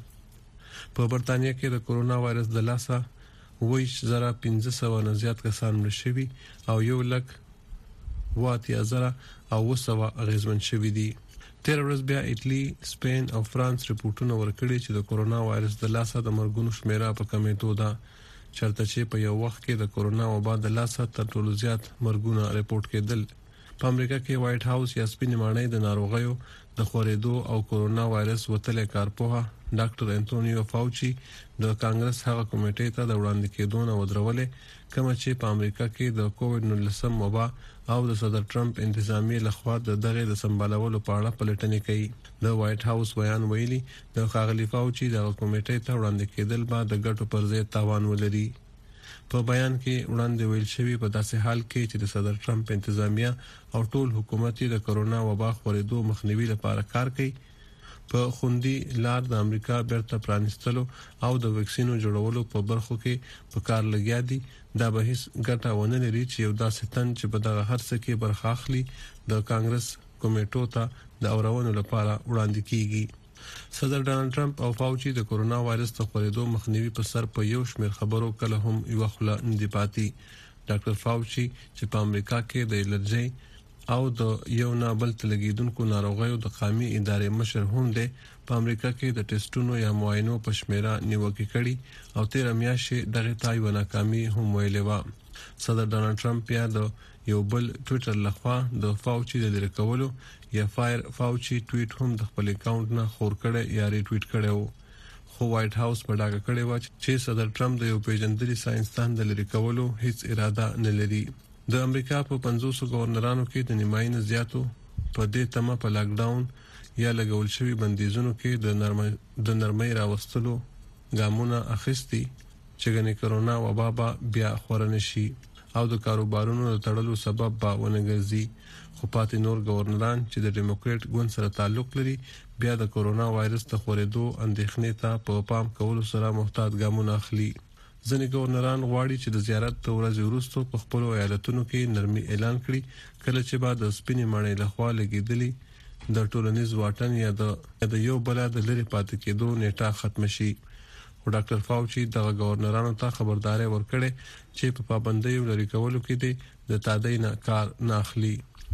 په برتانیا کې د کرونا وایرس د لاسه ویش زره پنځه سوه نه زیات کسان مړ شوي او یو لک واتیا زره او وسوه اغیزمن شوي دي. تیر ورځ بیا ایټلی، سپین او فرانس ریپورتونه ورکړي چې د کرونا وایرس د لاسه د مرګونو شمیره په کمیدو ده. چرته چې په یو وخت کې د کرونا وبا د لاسه تر ټولو زیات مرګونه ریپورت کېدل. په امریکا کې وایټ هاوس یا سپین ماڼۍ د ناروغیو د خورېدو او کرونا وایرس وتلې کارپوه ډاکټر انټونیو فاوچي د کانګرس هغه کمیټې ته د وړاندې کېدو نه ودرولې کوم چې په امریکا کې د کووډ نولس وبا او د صدر ټرمپ انتظامی لخوا د دغه د سمبالولو په اړه پلټنې کوي. د وایټ هاوس بیان ویلي د ښاغلي فاوچي د کمیټې ته وړاندې کېدل به د ګټو پر ځای تاوان ولري. په بیان کې وړاندې ویل شوی په داسې حال کې چې د صدر ټرمپ انتظامیه او ټول حکومت د کرونا وبا خورېدو مخنیوي لپاره کار کوي. په خوندي لار د امریکا بیرته پرانستلو او د ویکسینو جوړولو په برخو کې په کار لګیا دي. دا به هیڅ ګټه ونه لري چې یو داسې تن چې په دغه هر څه کې برخه اخلي د کانګرس کمیټو ته د اورونو لپاره وړاندې کیږي. صدر ډانلډ ټرمپ او فاوچي د کرونا وایرس د خپرېدو مخنیوي په سر په یو شمېر خبرو کله هم یو خلا ندی پاتې. ډاکټر فاوچي چې په امریکا کې د الرجي او د یو نه بل تلګیدونکو ناروغیو د قومي ادارې مشر هم دی، په امریکا کې د ټیسټونو یا معاینو په شمیره نیوکه کړي او تیر میاشتې دغه تایو ناکامي هم ویلې و. صدر ډانلډ ټرمپ یا د یو بل ټویټر لخوا د فاوچي د لری کولو یا فایر فاوچي ټویټ هم د خپل اکاونټ نه خور کړي یا ری ټویټ کړي وو. خو وایټ هاوس په ډاګه کړي و چې صدر ټرمپ د یو پیژندلي ساينسدان د لری کولو هیڅ اراده نه لري. د امریکا په پنځوس گورنرانو کې د نیماینه زیاتو په دې تمه په لاک ډاون یا لګول شوی بندیزونو کې د نرمۍ د نرمۍ راوستلو ګامونه اخیستي چې غني کرونا وبا بیا خورن شي او د کاروبارونو د تړلو سبب با ونګرځي. خو پاتې نور گورنران چې د ډیموکریټ ګوند سره تعلق لري بیا د کرونا وایرس د خورېدو اندېښنې ته په پام کولو سره محتاط ګامونه اخلي. ځینې گورنران غواړي چې د زیارت د ورځې وروسته په خپل ایالتونو کې نرمي اعلان کړي کله چې بعد د سپینې ماڼۍ لخوا لګیدلي د ټولنیز واټن یا د یو بل د لری پاتې کېدو نیټه ختم شي. او ډاکټر فاوچي د گورنرانو ته خبرداري ورکړي چې په پابندیو لري کولو کې د تادین کار نه اخلي.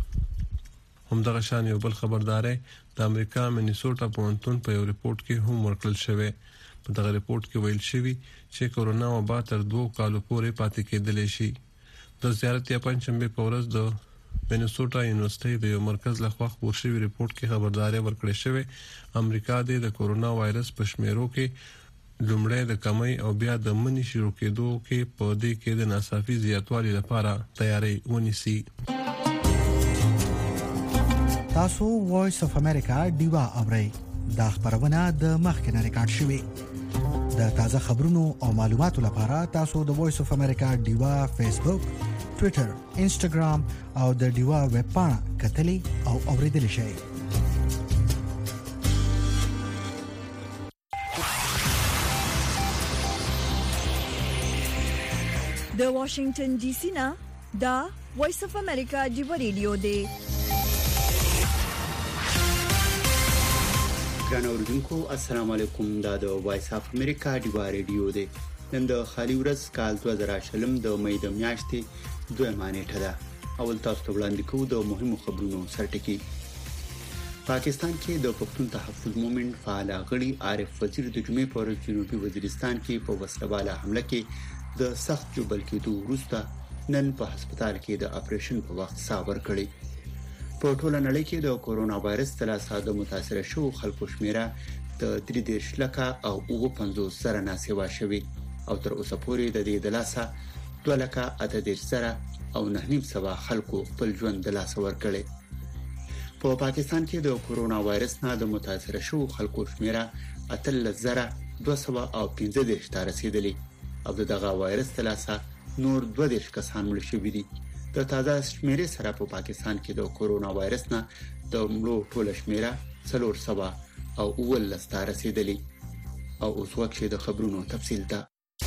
هم دغه شان یو بل خبرداري د امریکا منیسوټا پوهنتون په یو ریپورت کې هم ورکړل شوی. په دغه ریپورت کې ویل شوی چې کورونا وبا تر دوه کالو پورې پاتې کېدلی شي. د زیارت یا پنځمبه په ورځ د مینیسوټا یونیورسيټي د یو مرکز لخوا خبر شوی ریپورت کې خبرداري ورکړې شوې امریکا د کورونا وایرس په شمیرو کې لومړی د کمی او بیا د منی شروع کېدو کې په دې کې د ناصافي زیاتوالي لپاره تیاری ونیسي. تاسو وایس اف امریکا دیوا اورئ دا خبرونه د مخکنه ریکارډ شوې. د تازه خبرونو او معلوماتو لپاره تاسو د وایس اف امریکا دیوا فیسبوک، ټوئیټر، انسټاګرام او د دیوا ویب پاڼه کتلې او اوریدل شئ. د واشنگټن ډي سي نه دا وایس اف امریکا دیوا ریډیو دی. ګران اوریدونکو السلام علیکم. دا د وایس اف امریکا دیوا ریډیو دی. نن د خالي ورځ کال دوه زره شلم د مې د میاشتې دوه نیټه ده. اول تاسو ته وړاندې کوو د مهمو خبرونو سرټکی. پاکستان کې د پښتون تحفظ مومنټ فعال غړي عارف وزیر د جمعې په ورځ جنوبي وزیرستان کې په وسلواله حمله کې د سخت جوړل کېدو وروسته نن په هسپتال کې د اپریشن په وخت ساور کړی. په ټوله نړۍ کې د کورونا وایرس تلاسه د متاثر شو خلکو شمیره د درې دېرش لکه او اوه پنځوس زره ناسیوا شوی او تر اوسه پورې د دې دلاسه دوه لکه اته دېرش زره او نه نیم سوا خلکو خپل ژوند د لاسه ورکړي. په پاکستان کې د کورونا وایرس نه د متاثر شو خلکو شمیره اتلس زره دوه سوه او پنځه دېرش ته رسیدلی او دغه وایرس تلاسه نور دوه دېرش کسان مړ شوي دي. د تازه شمیرې سره په پاکستان کې د کورونا وایرس نه د مړو ټوله شمیره څلور سوه او اوولس ته رسیدلی. او اوس وخت د خبرونو تفصیل ته.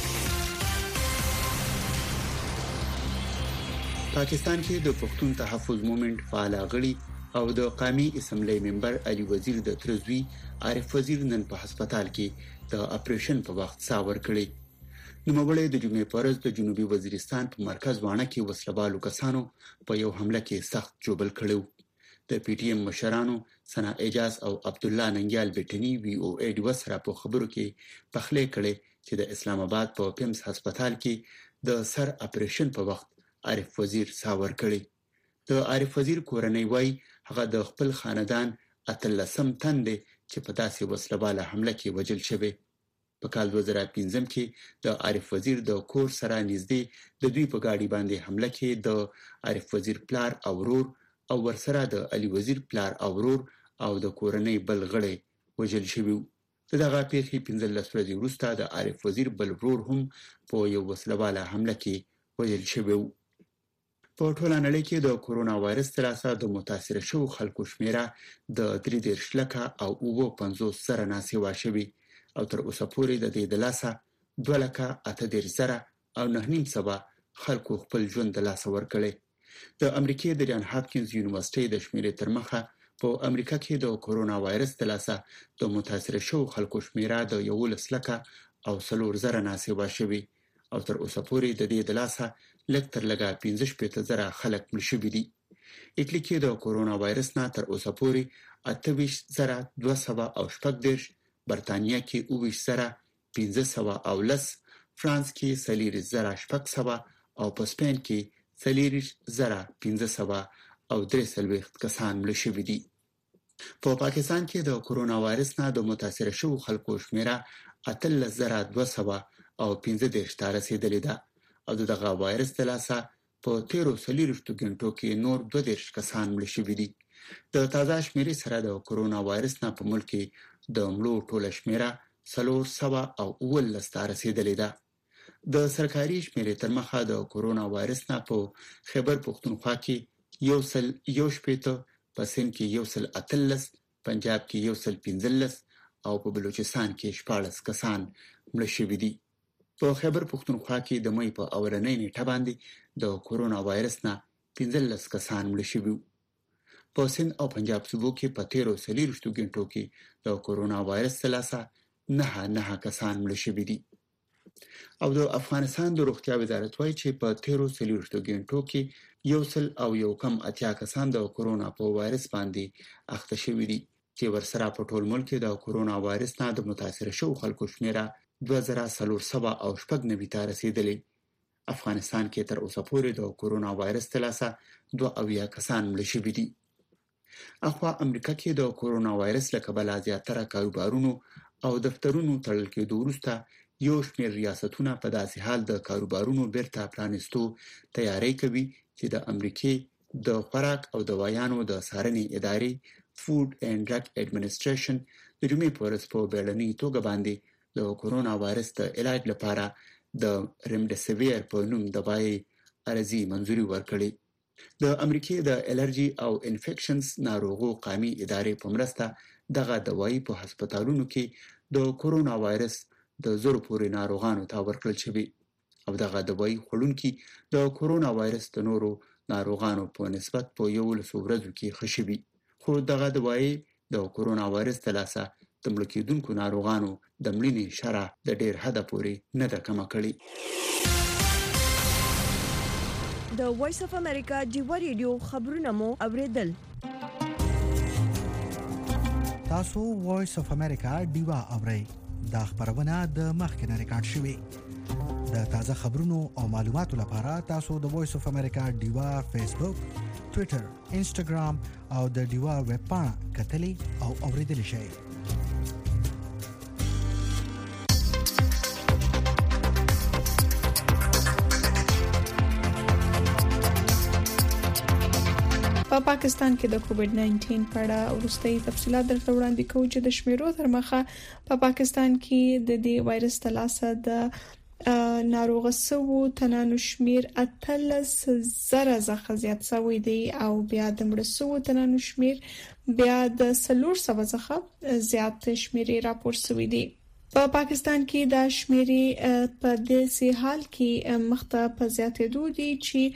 پاکستان کې د پښتون تحفظ مومنټ فعال غړي او د قومي اسمبلی ممبر علي وزیر د ترزوی عارف وزیر نن په هسپتال کې د اپریشن په وخت ساور کړی. نوموړی د جمعې په ورځ د جنوبي وزیرستان په مرکز وانه کې وسلوالو کسانو په یو حمله کې سخت جوړل کړو. د پی ټی ایم مشرانو سنا اعجاز او عبد الله ننګیال بیٹنی وی او ای ډي وسره په خبرو کې پخلې کړي چې د اسلام آباد په پیمز هسپتال کې د سر اپریشن په وخت عارف وزیر ساور کړی. د عارف وزیر کورنۍ وای هغه د خپل خاندان اتلسم تند چې په داسې وسلواله حمله کې وجل شوی. په کال دوه زره پنځم کې د عارف وزیر د کور سره نږدې د دوی په گاډي باندې حمله کې د عارف وزیر پلار او ورور او ورسره د علي وزیر پلار او ورور او د کورنۍ بل غړي وجل شوی. دغه پیښې پنځلس ورځې وروسته د عارف وزیر بل ورور هم په یو وسلواله حمله کې وجل شوی. په ټوله نړۍ کې د کورونا وایرس تلاسه د متاثر شو خلکو شمیره د درې دېرش لکه او اوه پنځوس زره ناسیوا شوی او تر اوسه پورې د دې دلاسه دوه لکه اته دېرش زره او نه نیم سوه خلکو خپل ژوند د لاسه ورکړي. د امریکای د جان هاپکینز یونیورسيټي د شمیرې تر مخه په امریکا کې د کورونا وایرس تلاسه د متاثر شو خلکو شمیره د یولس لکه او څلور زره ناسیوا شوی او تر اوسه پورې د دې دلاسه لږ تر لږه پنځه شپېته زره خلک مړ شوي دي. ایټلی کې د کورونا وایرس نه تر اوسه پورې اته ویشت زره دوه سوه او شپږ دېرش، برتانیا کې اوه ویشت زره پنځه سوه او لس، فرانس کې څلوېښت زره شپږ سوه او په سپین کې څلوېښت زره پنځه سوه او درې څلوېښت کسان مړه شوي دي. په پاکستان کې د کورونا وایرس نه د متاثر شو خلکو شمیره اتلس زره دوه سوه او پنځه دېرش ته رسیدلې ده او دغه وایرس تلاسه په تیرو څلوېښتو غنټو کې نور دوه دېرش کسان مړه شوي دي. د تازه شمیرې سره د کورونا وایرس نه په ملک کې د مړو ټوله شمیره څلور سوه او اوولس ته رسیدلې ده. د سرکاري شمیرې تر مخه د کورونا وایرس نه په خیبر پختونخوا کې یو سل یو شپېته، په سند کې یو سل اتلس، پنجاب کې یو سل پنځلس او په بلوچستان کې شپاړس کسان مړه شوي دي. په خیبر پختونخوا کې د مې په اولنۍ نیټه باندې د کورونا وایرس نه پنځلس کسان مړه شوي. په سند او پنجاب صوبو کې په تیرو څلوېښتو غنټو کې د کورونا وایرس تلاسه نه نه کسان مړه شوي دي. او د افغانستان د روغتیا وزارت وايي چې په تیرو څلوېښتو غنټو کې یو سل او یو کم اتیا کسان د کورونا په وایرس باندې اخته شوي دي. چې ورسره په ټول ملک کې د کورونا وایرس نه د متاثر شوو خلکو شمیره دوه زره څلور سوه او شپږ نوي ته رسیدلې. افغانستان کې تر اوسه پورې د کورونا وایرس تلاسه دوه اویا کسان مړه شوي دي. اخوا امریکا کې د کورونا وایرس له کبله زیاتره کاروبارونو او دفترونو تړل کېدو وروسته یو شمېر ریاستونه په داسې حال د کاروبارونو بیرته پرانیستو تیاری کوي چې د امریکې د خوراک او دوايانو د څارنې ادارې فود اینڈ ډرګ اډمنسټریشن د جمعې په ورځ په بیړنۍ توګه باندې د کورونا وایرس د علاج لپاره د ریمډیسیویر په نوم دوايي ارزي منځوري ورکړې. د امریکای د الرجی او انفیکشنز ناروغو قومي ادارې په مرسته دغه دوايي په هسپتالونو کې د کورونا وایرس د زړو پورې ناروغانو ته ورکړل شوی او دغه دوايي خلونکي د کورونا وایرس د نورو ناروغانو په نسبت په یو لسو ورځو کې خشبي. خو دغه دوايي د کورونا وایرس تلاسه د مړه کېدونکو ناروغانو د مړینې شرح د ډېر حده پورې نه ده کمه کړې. د وایس اف امریکا ډیوا ریډیو خبرونه مو اوریدل. تاسو وایس اف امریکا ډیوا اورئ. دا خبرونه د مخکنه ریکارډ شوې. د تازه خبرونو او معلوماتو لپاره تاسو د وایس اف امریکا ډیوا فیسبوک، ټوئیټر، انسټاګرام او د ډیوا ویب پاڼه کتلي او اوریدل شئ. په پاکستان کې د کووډ ناینټین په اړه وروستي تفصيلات درته وړاندې کوو چې د شمیرو تر مخه په پا پاکستان کې د دې وایرس تلاسه د ناروغ سوو تنانو شمیر اتلس زره څخه زیات شوی دی او بیا د مړ سوو تنانو شمیر بیا د څلور سوه څخه زیات شمیر راپور شوی دی. په پا پاکستان کې د شمیرې په داسې حال کې مخته په زیاتېدو دي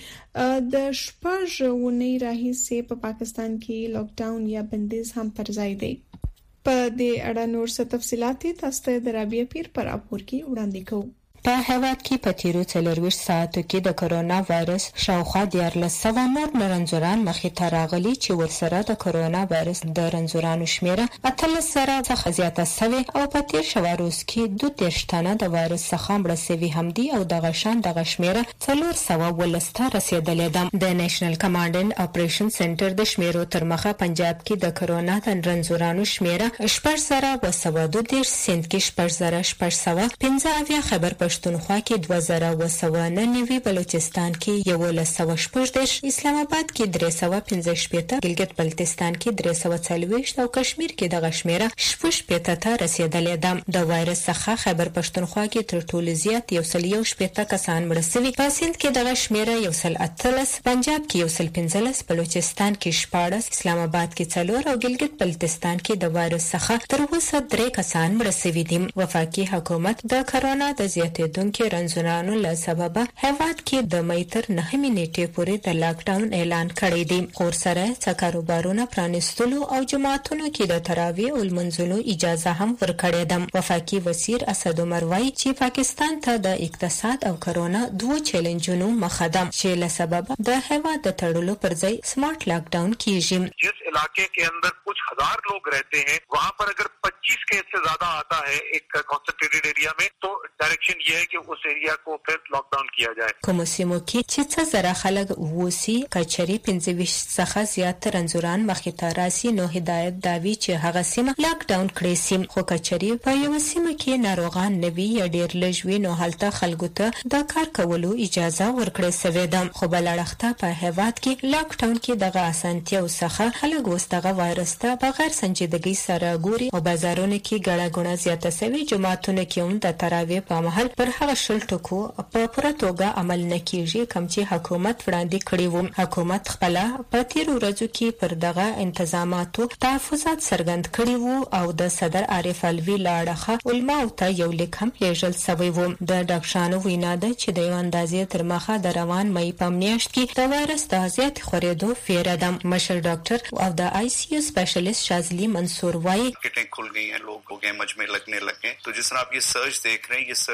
چې د شپږ اونۍ راهیسې په پا پاکستان کې لاک ډاون یا بندیز هم پر ځای دی. په دې اړه نور څه تفصيلات تاسو ته د رابعه پیر پر راپور کې وړاندې کوو. په هیواد کې په تیرو څلورویشت ساعتو کې د کرونا وایرس شاوخوا دیارلس سوه نور رنځوران مخې ته راغلي چې ورسره د کرونا وایرس د رنځورانو شمیره اتلس زره څخه زیاته شوې او په تیر شوه روز کې دوه دېرش تنه د وایرس څخه مړه شوي هم دي او دغه شان دغه شمیره څلور سوه ولس ته رسېدلې ده. د نیشنل کمانډ اینډ اپریشن سنټر د شمیرو تر مخه پنجاب کې د کرونا د رنځورانو شمیره شپږ زره دوه سوه دوه دېرش، سند کې شپږ زره شپږ سوه پنځه اویا، خیبر پښتونخوا کې دوه زره اوه سوه نهه نوي، بلوچستان کې یولس سوه شپږ دېرش، اسلام آباد کې درې سوه پنځه شپېته، ګلګت بلتستان کې درې سوه څلوېښت او کشمیر کې دغه شمیره شپږ شپېته ته رسېدلې ده. د وایرس څخه خیبر پښتونخوا کې تر ټولو زیات یو سل یو شپېته کسان مړه شوي، په سند کې دغه شمیره یو سل اتلس، پنجاب کې یو سل پنځلس، بلوچستان کې شپاړس، اسلام آباد کې څلور او ګلګت بلتستان کې د وایرس څخه تر اوسه درې کسان مړه شوي دي. وفاقي حکومت د کرونا د زیاتېدونکو رنځورانو له سببه هیواد کې د مې تر نهمې نیټې پورې د لاک ډاون اعلان کړی دی. خو سره څه کاروبارونه پرانیستلو او جماعتونو کې د تراویح او لمونځلو اجازه هم ورکړې ده. وفاقي وزیر اسد عمر وایي چې پاکستان ته د اقتصاد او کرونا دوه چیلنجونو مخه ده چې له سببه د هیواد د تړلو پر ځای سمارټ لاک ډاون کیږي. जिस इलाके के अंदर कुछ हजार लोग रहते हैं वहाँ पर अगर पच्चीस केस से ज्यादा आता है एक कॉन्सेंट्रेटेड एरिया में तो डायरेक्शन ये है कि उस एरिया को फिर लॉकडाउन किया जाए. کوم سیمو کې چې څه زره خلک ووسی کچري پنځه ویشت څخه زیات رنځوران مخې ته راسي نو هدایت داوي چې هغه سیمه لاک ډاون کړي سیم. خو کچري په یو سیمه کې ناروغان نوي یا ډیر لږ وي نو هلته خلکو ته د کار کولو اجازه ورکړې شوې ده. خو بل اړخته په هیواد کې لاک ډاون کې دغه اسانتیا څخه خلک اوس دغه وایرس ته بغیر سنجیدګۍ سره ګوري او بازارونو کې ګڼه ګوڼه زیاته شوې. جماعتونو کې هم د تراویح په مهال پر هغه شل ټکو په پوره توګه عمل نه کیږي کوم چې حکومت وړاندې کړی و. حکومت خپل په تیر ورځو کې پر دغه انتظاماتو تحفظات څرګند کړي وو او د صدر عارف علوي لاړه علماء ته یو لیک هم لیږل شوی و. د ډاکټرانو وینا ده چې د یو اندازې تر مخه د روان مې په میاشت کې د وایرس د زیات خورېدو فیره ده. مشر ډاکټر او د آی سی یو स्पेशलिस्ट शाजली मंसूर वाई किटें खुल गई हैं, लोग हो गए मजमे लगने लगे. तो जिस तरह आप ये सर्च देख रहे हैं, ये सर्च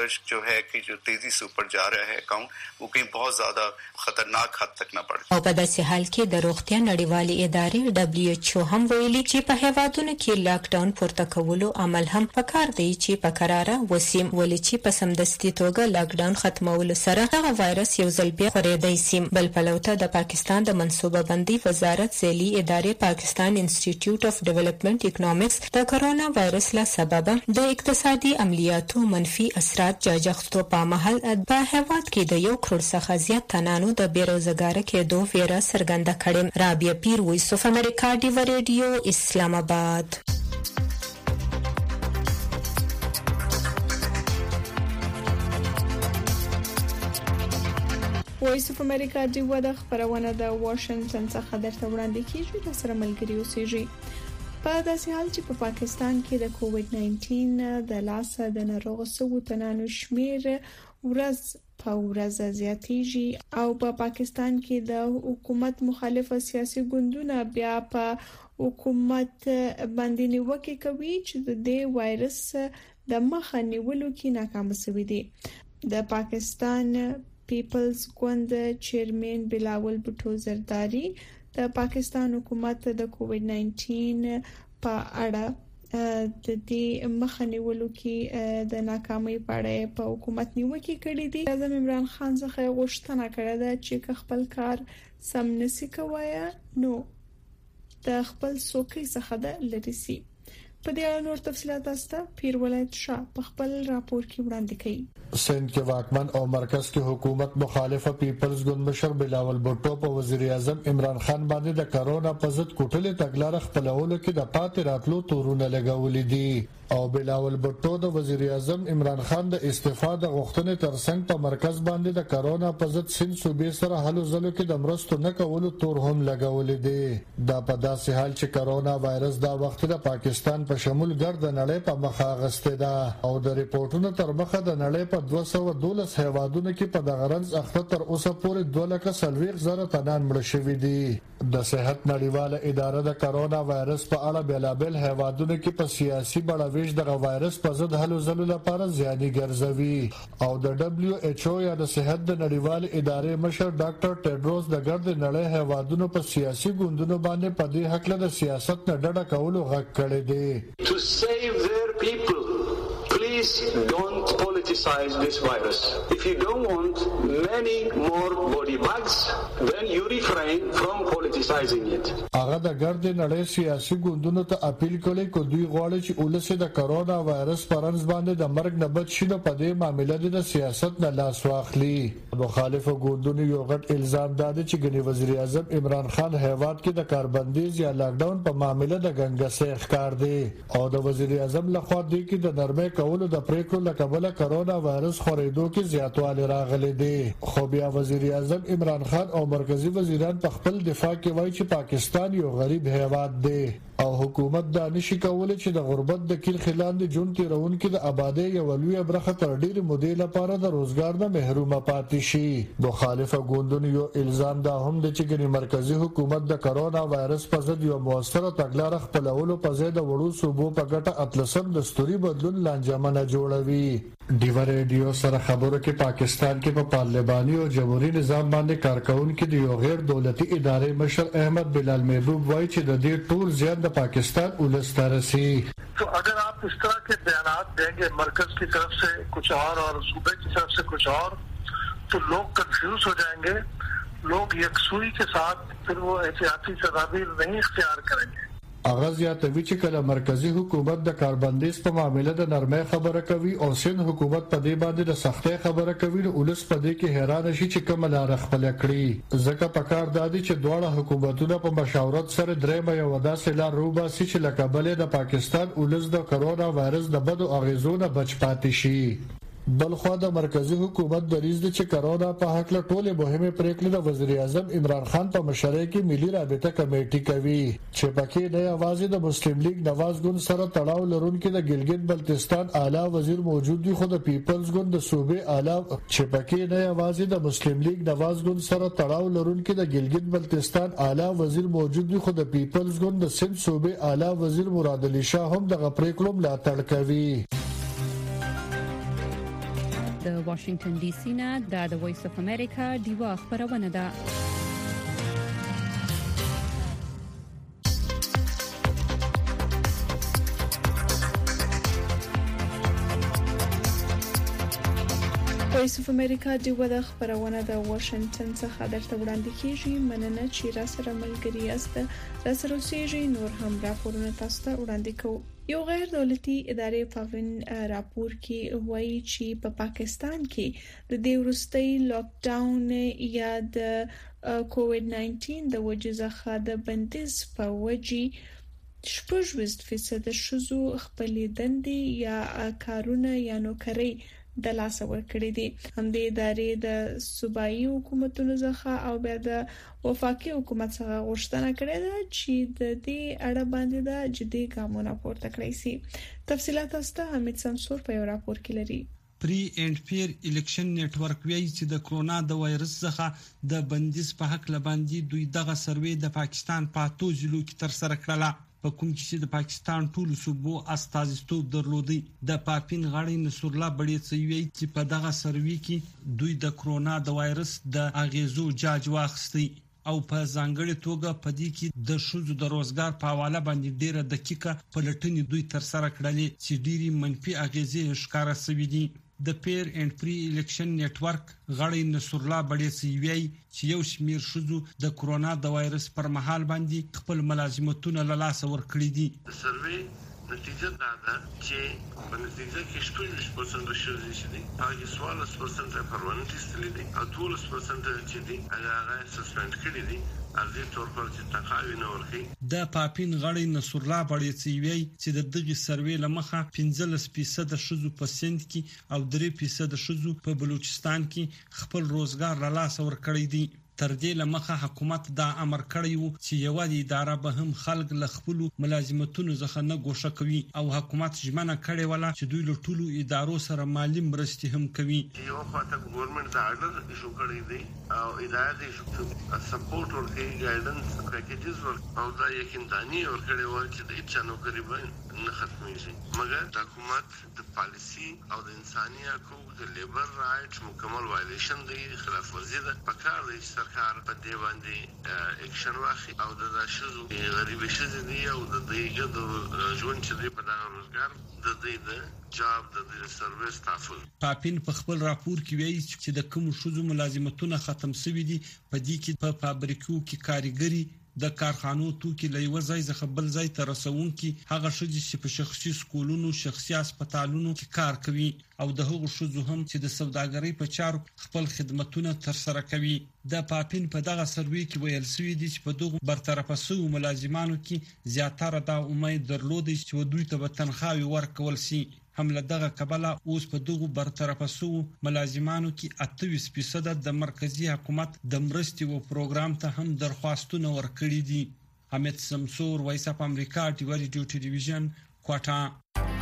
जो है कि जो तेजी से ऊपर जा रहा है अकाउंट वो कहीं बहुत ज्यादा खतरनाक हद तक न पड़े. او په داسې حال کې د روغتیا نړیوالې ادارې دبليو ایچ او هم ویلي چې په هیوادونو کې لاک ډاون پورته کولو عمل هم پکار دی چې په قراره وسیم ولې چې په سمدستي توګه لاک ډاون ختمولو سره هغه وایرس یو ځل بیا خورېدای شي. بل پلوته د پاکستان د منصوبه بندي وزارت ځلي ادارې پاکستان انسټیټیوټ اف ډیولپمنٹ اکونومکس د کرونا وایرس له سببه د اقتصادي عملیاتو منفي اثرات جاجختو په محل په هیواد کې د یو کروڑ څخه زیات تنانو د بیروزګاره کېدو ویره څرګنده کړې. رابعه پیر، وایس اف امریکا، ډیو ریډیو، اسلام آباد. وایس اف امریکا ډیو د خبرونه د واشنگټن څخه درته وړاندې کیږي. د سره ملګری اوسېږي. په داسې حال چې په پاکستان کې د کووډ نولس د لاسه د ناروغ سوو تنانو شمیر ورځ په ورځ زیاتېږي او په پا پاکستان کې د حکومت مخالف سیاسي ګوندونه بیا په حکومت باندې نیوکه کوي چې د دې وایرس د مخه نیولو کې ناکام شوی دی. د پاکستان پیپلز ګوند چیرمن بلاول بوټو زرداری د پاکستان حکومت د کووډ نولس په اړه د دې مخنیولو کې د ناکامۍ په اړه په حکومت نیوکه کړې دي. اعظم عمران خان څخه غوښتنه کړې ده چې خپل کار سم نسی کوي نو د خپل څوکۍ څخه د لری سي. په دې اړه نور تفصيلات تاسو پیر ولایت شاه په خپل راپور کې وړاندې کړي. سند کې واکمن او مرکز کې حکومت مخالفه پیپلز ګوند مشر بلاول بوټو په وزیر اعظم عمران خان باندې د کرونا په ضد کوټلې تګلارې خپلولو کې د پاتې راتلو تورونه لګولې دي او بلاول بوټو د وزیر اعظم عمران خان د استعفا د غوښتنې ترڅنګ په مرکز باندې د کرونا په ضد سین صوبې سره هلو ځلو کې د مرستو نه کولو تور هم لګولې دي. دا په داسې حال چې کرونا وایرس دا وخت د پاکستان په شمول ګرد نړۍ په مخه غسته ده او د ریپورتونو تر مخه د نړۍ په دوه سوه دولس هیوادونو کې په دغه رنځ اخته تر اوسه پورې دوه لکه څلوېښت زره تنان مړه شوي دي. د صحت نړیواله اداره د کرونا وایرس په اړه بیلابل هیوادونو کې په سیاسي بړاویش دغه وایرس په ضد هلو ځلو لپاره ځاني ګرځوي او د دبليو ایچ او یا د صحت د نړیوالې ادارې مشر ډاکټر ټیډروس د ګرد نړۍ هیوادونو په سیاسي ګوندونو باندې په دې حق له سیاست نه ډډه کولو غږ کړی دی. To save their people, please don't politicize this virus. If you don't want many more body bags, then you refrain from politicizing it. هغه د ګرد نړۍ سیاسي ګوندونو ته اپیل کړی چې دوی غواړي چې ولسی د کرونا وایرس پرنځ باندې د مرګ نه بچ شي نو په دې معاملې د سیاست نه لاس واخلي. مخالفو ګوندونو یو غټ الزام دادي چې ګنې وزیر اعظم عمران خان هیواد کې د کاربندیز یا لاک ډاون په معاملې د ګنګسې ښکار دی او د وزیر اعظم لخوا دی کې د نرمۍ کولو د پریکړو لکبله کرونا وایرس خورېدو کې زیاتوالی راغلی دی. خو بیا وزیر اعظم عمران خان او مرکزی وزیران په خپل دفاع کې وایي چې پاکستان یو غریب هیواد دی او حکومت دا نشي کولای چې د غربت د کیل خلاندې جون تیرونکو د آبادی یو لوی برخه تر ډیره مودې لپاره د روزګار نه محرومه پاتې شي. مخالفه ګوندونو یو الزام دا هم دی چې ګنې مرکزی حکومت د کرونا وایرس په ضد یو موثره تګلارې خپلولو په ځای د وړو صوبو په ګټه اتلسم دستوري بدلون لانجمنه جوړوي. ډیو ریډیو سره خبرو کې پاکستان کې په پارلماني او جمهوریت نظام باندې کارکونکو د یو غیر دولتي ادارې مشر احمد بلال محبوب وایي چې د دې ټول زیات د پاکستان ولسترسي. तो अगर आप इस तरह के बयान देंगे मरकज की तरफ से कुछ और और सूबे की तरफ से कुछ और तो लोग कंफ्यूज हो जाएंगे. लोग यकसुई के साथ फिर वो एहतियाती तदाबीर नहीं इख्तियार करेंगे. اغاز یاتوی چې کله مرکزی حکومت د کاربندیز په معاملې د نرمۍ خبره کوي او سند حکومت په دې باندې د سختۍ خبره کوي نو ولس په دې کې حیران شي چې کوم لار خپل کړی. ځکه په کار دادی چې دواړه حکومتونه په مشاورت سره درېمه یو داسې لار روباسي چې لکه بلې د پاکستان ولس د کرونا وایرس د بدو اغیزونو بچ پاتې شي. بلخوا د مرکزی حکومت دریځ دی چې کرونا په حق له ټولې مهمه پریکړې د وزیر اعظم عمران خان په مشرۍ کې ملي رابطه کمیټه کوي چې پکې نه یوازې د مسلم لیگ نواز ګوند سره تړاو لرونکي د ګلګت بلتستان اعلی وزیر موجود دی خو د پیپلز ګوند د صوبې اعلی چې پکې نه یوازې د مسلم لیگ نواز ګوند سره تړاو لرونکي د ګلګت بلتستان اعلی وزیر موجود دی خو د پیپلز ګوند د سند صوبې اعلی وزیر مراد علي شاه هم د پریکړو ملاتړ کوي. د واشنگټن ډي سي نه د وایس اف امریکا دیوا خبرونه ده. وایس اف امریکا دیوا د خبرونه د واشنگټن څخه درته وړاندې کیږي. مننه چې را سره ملګری یاست. را سره اوسئ. نور هم راپورونه تاسو ته وړاندې کوو. یو غیر دولتي ادارې پاون راپور کې وایي چې په پا پاکستان کې د دې وروستي لاک ډاون یا د کووډ ناینټین د وجې څخه د بندیز په وجې شپږ فیصد شذو خپل دندې یا کارونه یا نوکری د لاس ورکړې دي. همدې ادارې د صوبایي حکومتونو څخه او بیا د وفاقي حکومت څخه غوښتنه کړې ده چې د دې اړه باندې د جدي ګامونه پورته کړي سي. تفصيلات تاسو حمید سمسور په یو راپور کې لري. پری اینڈ پیر الیکشن نیټ ورک وایي چې د کرونا د وایرس څخه د بندیز په حق لباندې دوی دغه سروې د پاکستان په اتو ضلعو کې تر سره کړله. په کوم کې چې د پاکستان ټولو صوبو استازیتوب درلودي. د پاپین غړي نصر الله بړیڅ وی چې په دغه سروي کې دوی د کرونا د وایرس د اغیزو جاج واخستي او په ځانګړي توګه په دې کې د شوزو د روزګار په حواله باندې ډیره دقیقه پلټنې دوی تر سره کړلې چې ډيري منفي اغیزې ښکارا سوي دي. د پیر اینڈ پری الیکشن نیټ ورک غړي نصر الله بړیڅ وی چې یو شمیر شوزو د کرونا د وایرس پر مهال باندې خپل ملازمتونه له لاس ورکړي دي. سروې نتیجه دا ده چې په نتیجه کې شپږ پرسنټ شوزي چې دي هغه څوارلس پرسنټ پرونه تستلې دي او دولس پرسنټ چې دي هغه سسپند کړي دي. ارزي تور پر چې تقاوی نه ورخي. د پاپین غړي نصر الله بړیڅ وی چې د دغه سروې لمخه پنځلس فیصد شوزو په سند کې او درې فیصد شوزو په بلوچستان کې خپل روزګار له لاس ورکړي دي. تر دې لمخه حکومت دا امر کړی وو چې یو د اداره به هم خلک له خپل ملازمتونو څخه نه ګوښه کوي او حکومت ژمنه کړې ولا چې دوی له ټولو ادارو سره مالی مرستې هم کوي. یو خاطر ګورنمنت دا اډر ایشو کړی دی او اداره دې سپورټ ورکړي ګایډنس پیکیجز ورکړي او دا یقینداني ورکړي و چې د اچانو قریبا نه ختمېږي. مګر د حکومت د پالیسی او د انساني حقوقو د لیبر رائټ مکمل وایلیشن دی خلاف ورزي ده. پکار دی سرکار په دې باندې اکشن واخلي او د شذو غریب شذ دي او د دې د ژوند چې په دغه روزګار د دې د جاب د دې سرویس تحفظ. پاپین په خپل راپور کې وایي چې د کوم شذو ملازمتونه ختم شوي دي. په دې کې په فابریکو کې کاریګری د کارخانو توکي له یو ځای څخه بل ځای ته رسونکي هغه شذې چې په شخصي سکولونو شخصي هسپتالونو کې کار کوي او د هغو شذو هم چې د سوداګرۍ په چارو خپل خدماتونه تر سره کوي. د پاپین په دغه سروي کې ویل شوی دی چې په دغه برطرفه شوو ملازمانو کې زیاتره د امید درلودي چې دوی ته به تنخواهي ورکول شي. هم له دغه کبله اوس په دغه برطرفه شوو ملازمانو کې اته فیصد د مرکزی حکومت د مرستې او پروګرام ته هم درخواستونه ورکړي دي. حمید سمسور وایس اف امریکا ټي وی ریډیو ټلویزیون کوټا.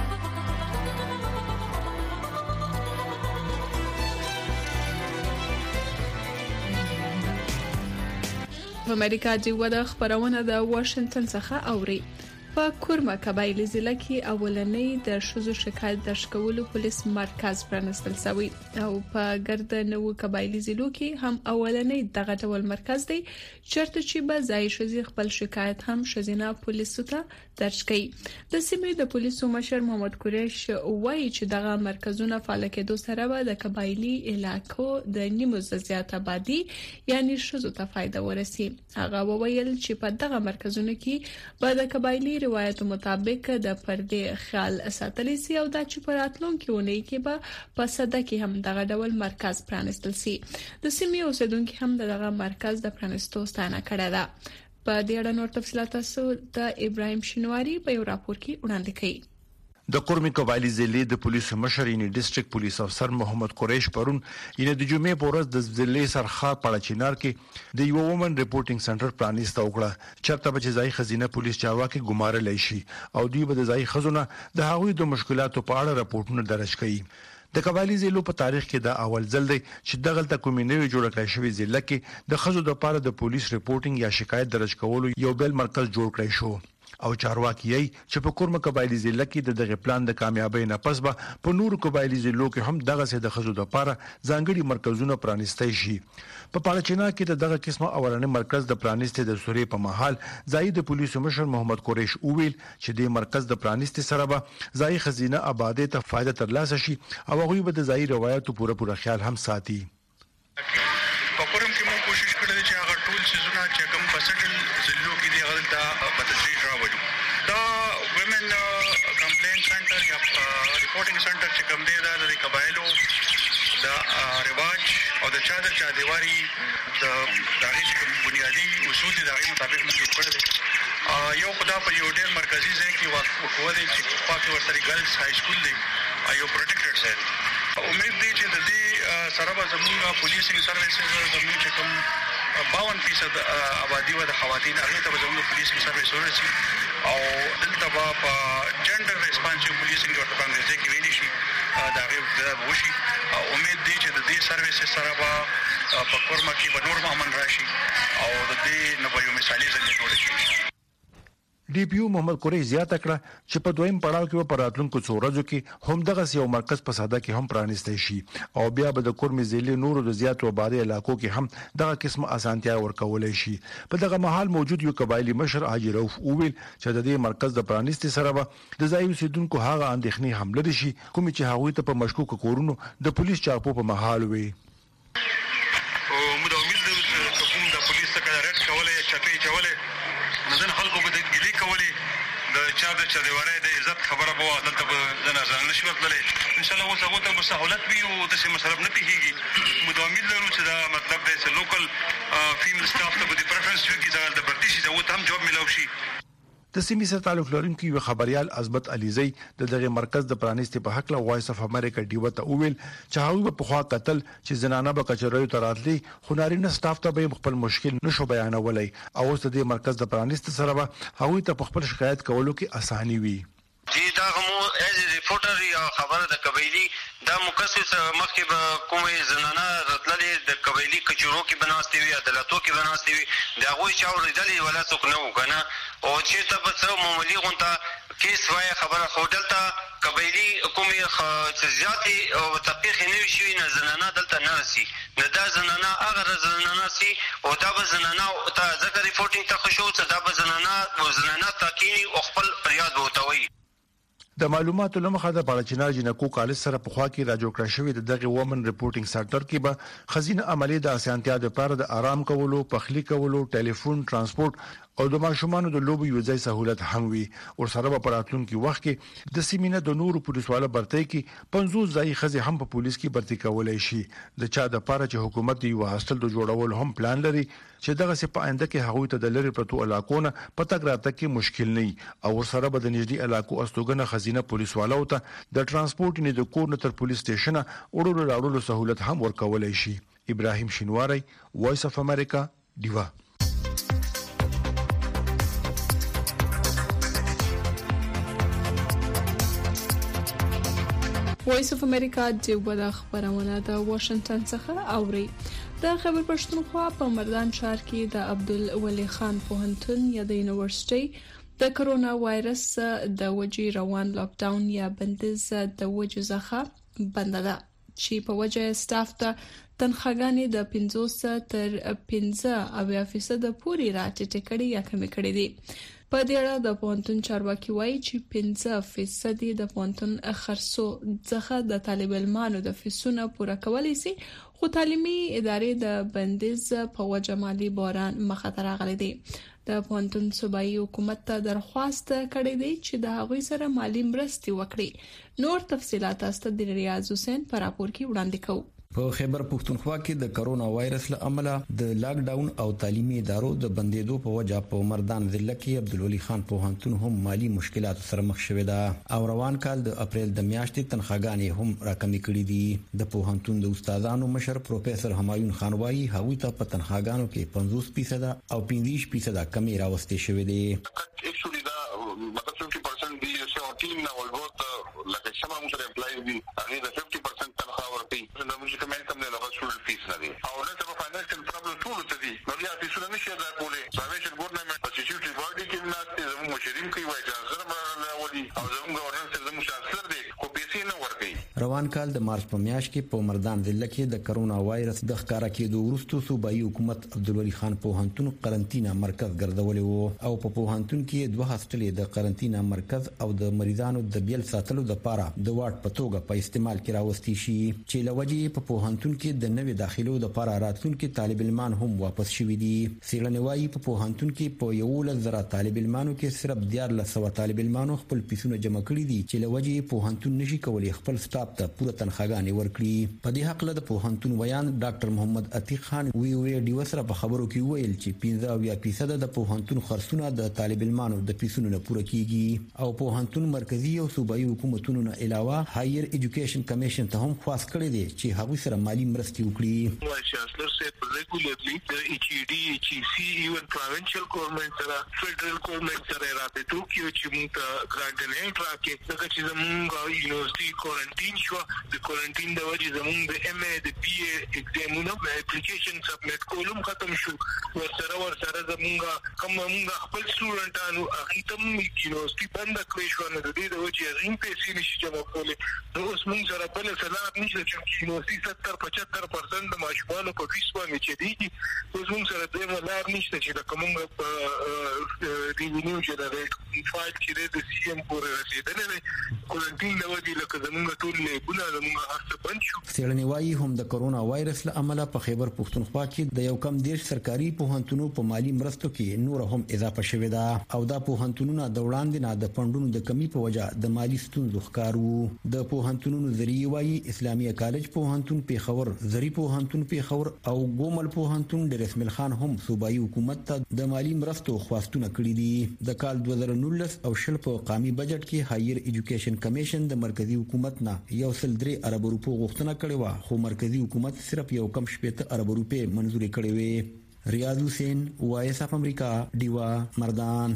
امریکا دیوا د خبرونه د واشنگټن څخه اوري. په کورما قبایلی ضلع کې اولنې د شذو شکایت درج کولو پولیس مرکز پرانستل شوی او په ګرد نو قبایلی ضلعو کې هم اولنې دغه ډول مرکز دی چرته چې به ځای شذي خپل شکایت هم شذینا پولیسو ته درج کړي. د سیمې د پولیسو مشر محمد قریش وایي چې دغه مرکزونه فعال کېدو سره به د قبایلی علاقو د نیمو زیات آبادی یعنی شذو ته فائدہ ورسي. هغه وویل چې په دغه مرکزونو کې به د قبایلی روایت مطابق د پردې خیال ساتل سي او د چپراتلون کې ونی کې به په صده کې هم دغه ډول مرکز پرانستل سي. د سیمې اوسیدونکو هم دغه مرکز د پرانستو ستانه کړه ده. په دې اړه نور تفصيلات تاسو د ابراهيم شینواری په یو راپور کې وړاندې کړي. د قرمي قبایلی ضلع د پولیسو مشر یې ډیسټریکټ پولیس افسر محمد قریش پرون یې د جمعې په ورځ د ضلع سرخا پړچینار کې د یو وومن ریپورټینګ سنټر پرانیسته وکړه چرته به ځای خزینه پولیس چارواکي ګمارل شي او دوی به د ځای خزونه د هغوی د مشکلاتو په اړه راپورټونه درج کړي. د قبایلی ضلعو په تاریخ کې دا اول ځل دی چې دغه د کومینوي جوړ کړی شوی ضلع کې د خزو د پاره د پولیس ریپورټینګ یا شکایت درج کولو یو بل مرکز جوړ کړی شو. او چارواکي چې په کورمه قبایلی ضلع کې د دغه پلان د کامیابی نه پس به په نور قبایلی ضلعو کې هم دغه سه د خزو د لپاره ځانګړي مرکزونه پرانیستي شي. په پالچینا کې د دغه قسمه اورنې مرکز د پرانیستي د سوري په محل ځای د پولیسو مشر محمد قریش اویل چې د مرکز د پرانیستي سره به ځای خزینه آبادی ته فائدہ ترلاسه شي او هغه به د ځای روایتو پوره پوره خیال هم ساتي. په کوم کې موږ کوشش کړې چې هغه ټول سيزونه چې کوم پسټل ضلعو کې دي هغه ته په تدریج راوړو. دا ویمن کمپلین سنټر یا ریپورټینګ سنټر چې کوم دی دا د قبایلو د رواج او د چادر چا دیواري د دغه بنیادی اصول دي دغه مطابق موږ کړل. یو خدا په یو ډېر مرکزی ځای کې وقوع دی چې پاکي ورسره ګرلز های سکول دی یو پروټیکټډ ځای. امید دی چې د دې سره به زموږ پولیسینګ سرویسز زموږ چې کوم باون فیصد آبادی و د خواتین هغه ته زموږ پولیسینګ سرویس ورسي او دلته به په جنډر ریسپانسیو پولیسینګ ورته په انګریزي کې ویل شي دا غو وشي. امید دی چې د دې سرویسز سره به په کورما کې به نور امن راشي او د دې نو یو مثالي ځای جوړ شي. ډي پی او محمد قریش زیاته کړه چې په دویم پړاو کې په راتلونکو څو ورځو کې هم دغه یو مرکز په ساده کې هم پرانیستي شي او بیا به د کورمي ضلع نورو د زیاتو آبادی علاقو کې هم دغه قسمه اسانتیا ورکولای شي. په دغه محل موجود یو قبایلی مشر حاجی رؤف اویل چې د دې مرکز د پرانیستي سره به د ځای اوسیدونکو هغه اندېښنې حمله دي شي کوم چې هغوی ته په مشکوک کورونو د پولیس چاپو په محل وي. او موږ امید لرو چې کوم د پولیس څخه ریټ کولای چټي چولای نن خلکو به د ګلی کولې د چا د چا دیواره د عزت خبره بو دلته به نه ځان نشي وکړي. ان شاء الله اوس هغه ته سہولت وي او د سیمه سره نه پیږي. موږ امید لرو چې دا مطلب دی چې لوکل فیمل سټاف ته به د پریفرنس وي چې د برتي شي دا وته هم جواب ملو شي. د سیمې سره تعلق لرونکي یو خبريال عظمت عليزي د دغه مرکز د پرانیستي په حق له وایس اف امریکا ډیو ته وویل چې هغه په خوا قتل چې زنانه به کچریو تراتلي خنارینه سټاف ته به خپل مشکل نشو بیانولای او اوس د مرکز د پرانیستي سره به هغه ته خپل شکایت کولو کې اساني وي. جی دا مو ایز ریپورټر یا خبره د قبایلی دا مکسس مخکې به کومې زنانه راتللې د قبایلی کچورو کې بناستي وي عدالتو کې بناستي وي دا غوي چا ورېدلې ولا څوک نه وکنه او چې ته په څو معمولی غونته کیس وای خبره خودلته قبایلی کومې زیاتې او تطبیق نه شي نه زنانه دلته نه راسي نه دا زنانه هغه زنانه سي او دا به زنانه ته ذکر ریپورټینګ ته خشو چې دا به زنانه او زنانه تاکینی او خپل فریاد وتوي. د معلوماتو لمخه د پالچینا جنکو کالج سره په خوا کې راجو کړی شوی د دغه وومن ریپورټینګ سنټر کې به خزینه عملی د اسانتیا لپاره د آرام کولو، پخلی کولو، ټلیفون، ترانسپورت او د ماشومان د لوبو یو ځای سہولت هم وي. او سره په راتلونکي وخت کې د سیمینه د نورو پولیسوالو برتۍ کې پنځوس ځای خزي هم په پولیس کې برتۍ کولای شي. د چا د پاره چې حکومت یو هاستل د جوړول هم پلان لري چې دغه سه په آینده کې هغوی ته د لری پرتو علاقونه په تګ راتګ کې مشکل نه او سره به د نږدې علاقو استوګنه خزینه پولیسوالو ته د ترانسپورت نه د کور نه تر پولیس سټیشن وړلو راوړلو سہولت هم ورکولای شي. ابراهيم شینواری، وایس اف امریکا، دیوا. وایس اف امریکا د وړ خبرونه د واشنگټن څخه اوري. د خبر پښتونخوا په مردان ښار کې د عبدالولي خان پوهنتون یا د یونیورسيټي د کرونا وایرس د وجې روان لاک ډاون یا بندیز د وجې ځخه بند ده چې په وجه سټاف ته تنخواګانې د پنځوس تر پنځه اویا فیصد پورې راټیټې کړي یا کمې کړي دي. په دې اړه د پوهنتون چارواکي وایي چې پنځه فیصد د پوهنتون خرڅو څخه د طالب علمانو د فیسونو پوره کولای شي خو تعلیمي ادارې د بندیز په وجه مالی بحران مخه راغلي دي. د پوهنتون صوبایي حکومت ته درخواست کړی دی چې د هغوی سره مالی مرستې وکړي. نور تفصيلات است د ریاض حسین پر راپور کې وړاندې کوو. په خیبر پښتونخوا کې د کرونا وایرس له امله د لاک ډاون او تعلیمي ادارو د بندیدو په وجه په مردان ضلع کې عبدالولي خان پوهنتون هم مالی مشکلات سره مخ شوی دا او روان کال د اپریل د میاشتې تنخواګانې هم راکمې کړې دي. د پوهنتون د استادانو مشر پروفیسور همایون خان وايي هغوی ته په تنخواګانو کې پنځوس فیصد او پنځه فیصد کمی راوستي شوی دی. مطلب fifty percent دی چې ټیم نه ولګوت لکه شمه موږ امپلای دي هغه د fifty percent تنخواه ورکړي نو موږ کوم کم نه لغه شول فیس نه دي او نه څه فاینانشل پرابلم ټول ته دي نو بیا فیسونه نشي ادا کولای پرایویټ ګورنمنت په سیکیورټي باډي کې ناشته زموږ مشرین کال د مارچ په میاشت کې په مردان ضلع کې د کرونا وایرس د ښکارا کېدو وروسته صوبایي حکومت عبدالولي خان پوهنتون قرنطینه مرکز ګرځولی وو او په پوهنتون کې دوه هاستلې د قرنطینه مرکز او د مریضانو د بیل ساتلو لپاره د واټ په توګه په استعمال کې راوستي شي چې لوجې په پوهنتون کې د نوې داخلو لپاره راتلونکي طالب علمان هم واپس شوي دي. څېړنې وايي په پوهنتون کې په یولس زره طالب علمانو کې صرف دیارلس سوه طالب علمانو خپل پیسونه جمع کړي دي چې لوجې پوهنتون نشي کولی خپل سټاف ته پوره تنخواګانې ورکړي. په دې حق له پوهنتون ویان ډاکټر محمد عتیق خان وی وی ډیو سره په خبرو کې ویل چې پنځه اویا فیصد د پوهنتون خرڅونه د طالب علمانو د پیسونو نه پوره کیږي او پوهنتون مرکزی او صوبایي حکومتونو نه علاوه هایر ایجوکیشن کمیشن ته هم خواست کړی دی چې هغوی سره مالی مرستې وکړي. وایس چانسلر صاحب ریګولرلی د ایچ ای ډي ایچ ای سی ایون پروینشل ګورنمنت سره فدرل ګورنمنت سره رابطه کوي چې موږ ته ګرانټ راکړي ځکه چې زموږ یونیورسيټي کوارنټین شو د کوارنټین د وجې زموږ د ایم ای د بی ای ایگزامونو اپلیکیشن سبمیټ کولم ختم شو ورسره ورسره زموږ کوم موږ خپل سټوډنټانو هغه ته یونیورسيټي بند کړی شو نو د دې د وجې هغه پیسې نشي جمع کولی. نو اوس موږ سره بل سلام نشته چې یونیورسيټي ستر پچهتر پرسنټ د ماشومانو په فیس باندې چې دی اوس موږ سره د ملار نشته چې د کومه ریونیو جنریټ فایل چې د سی ام پورې رسیدلې کوارنټین د وجې لکه زموږ ټول لیبونه زموږ هر څه بند شو. څېړنې وايي هم د کرونا وایرس له امله په خیبر پښتونخوا کې د یو کم دېرش سرکاري پوهنتونونو په مالی مرستو کې نور هم اضافه شوې ده او دا پوهنتونونه د وړاندې نه د فنډونو د کمی په وجه د مالی ستونزو ښکار وو. د پوهنتونونو ذریعہ وايي اسلامي کالج پوهنتون پیښور، زری پوهنتون پیښور او ګومل پوهنتون ډېر اسماعیل خان هم صوبایي حکومت ته د مالی مرستو خواستونه کړي دي. د کال دوه زره نولس او شل په قامي بجټ کې هایر ایجوکیشن کمیشن د مرکزی حکومت نه یو سل درې ارب روپو غوښتنه کړې وه خو مرکزی حکومت صرف یو کم شپېته ارب روپې منزوري کړې وې. ریاض حسین، وایس اف امریکا، ډیوا، مردان.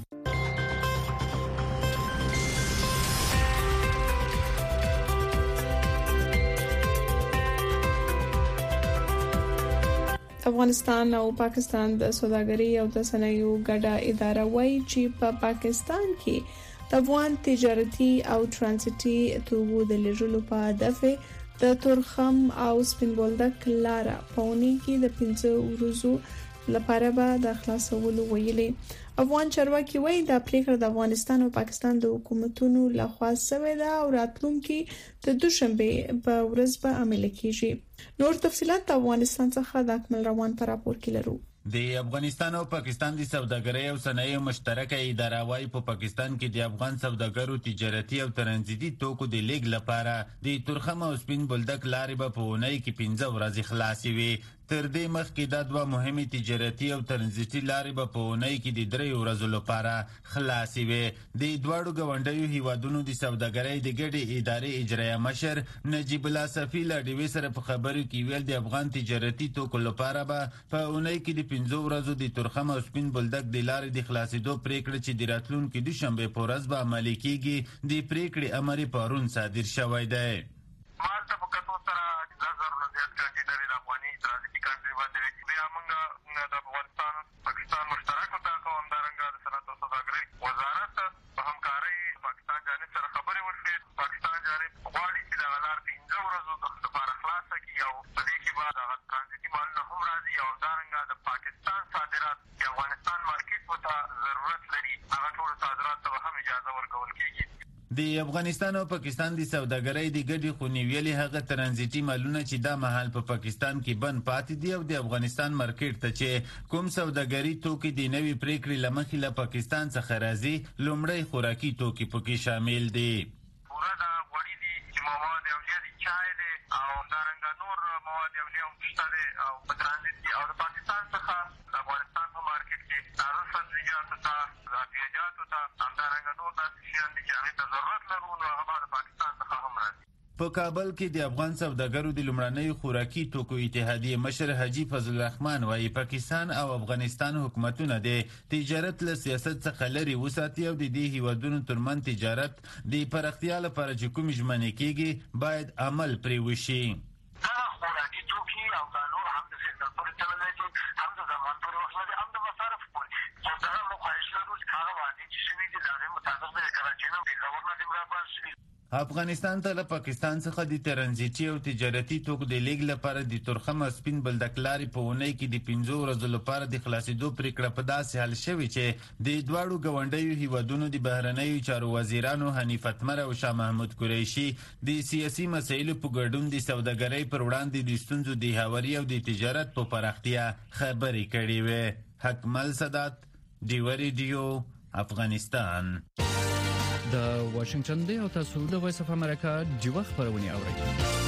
افغانستان او پاکستان د سوداګرۍ او د صنایعو ګډه اداره وایي چې په پا پاکستان کې د افغان تجارتي او ترانزیتي توکو د لېږلو په هدف د تورخم او سپین بولدک لاره په اونۍ کې د پنځه ورځو لپاره به د خلاصولو ویلي. افغان چارواکي وایي دا پریکړه د افغانستان او پاکستان د حکومتونو لخوا شوې ده او راتلونکي د دوشنبه په ورځ به عملي کیږي. نور تفصيلات د افغانستان څخه د اکمل روان پر راپور کې لرو. د افغانستان او پاکستان د سوداګرۍ او صنایعو مشترکه اداره وايي په پاکستان کې د افغان سوداګرو تجارتي او ترانزیتي توکو د لیږد لپاره د تورخم او سپین بولدک لارې به په اونۍ کې پنځه ورځې خلاصې وي. تر دې مخکې دا دوه مهمې تجارتي او ترانزیتي لارې به په اونۍ کې د درې ورځو لپاره خلاصې وي. د دواړو ګاونډیو هیوادونو د سوداګرۍ د ګډې ادارې اجرایه مشر نجیب الله صفی له ډیوې سره په خبرو کې ویل د افغان تجارتي توکو لپاره به په اونۍ کې د پنځو ورځو د تورخم او سپین بولدک د لارې د خلاصېدو پریکړه چې د راتلونکي دوشنبه په ورځ به عملي کیږي د پریکړې امر پرون صادر شوی دی. د افغانستان او پاکستان د سوداګرۍ د ګډې خونې ویلي هغه ترانزیتي مالونه چې دا مهال په پاکستان کې بند پاتې دي او د افغانستان مارکیټ ته چې کوم سوداګري توکي د نوي پریکړې له مخې له پاکستان څخه راځي لومړی خوراکي توکي پکې شامل دي. په کابل کې د افغان سوداګرو د لومړنۍ خوراکي توکو اتحادیې مشر حاجی فضل الرحمن وايي پاکستان او افغانستان حکومتونه د تجارت له سیاست څخه لري وساتي او د دې هیوادونو ترمن تجارت د پراختیا لپاره چې کوم ژمنې کیږي باید عمل پرې وشي. افغانستان ته له پاکستان څخه د ترانزیتي او تجارتي توکو د لیږد لپاره د تورخم او سپین بولدک لارې په اونۍ کې د پنځو ورځو لپاره د خلاصېدو پریکړه په داسې حال شوې چې د دواړو ګاونډیو هیوادونو د بهرنیو چارو وزیرانو حنیف اتمر او شاه محمود قریشي د سیاسي مسایلو په ګډون د سوداګرۍ پر وړاندې د ستونزو د هواري او د تجارت په پراختیا خبرې کړې وې. حکمل سادات، ډیوه ریډیو، افغانستان. د واشنگټن دی او تاسو د وایس اف امریکا ډیوه خبرونه اورئ.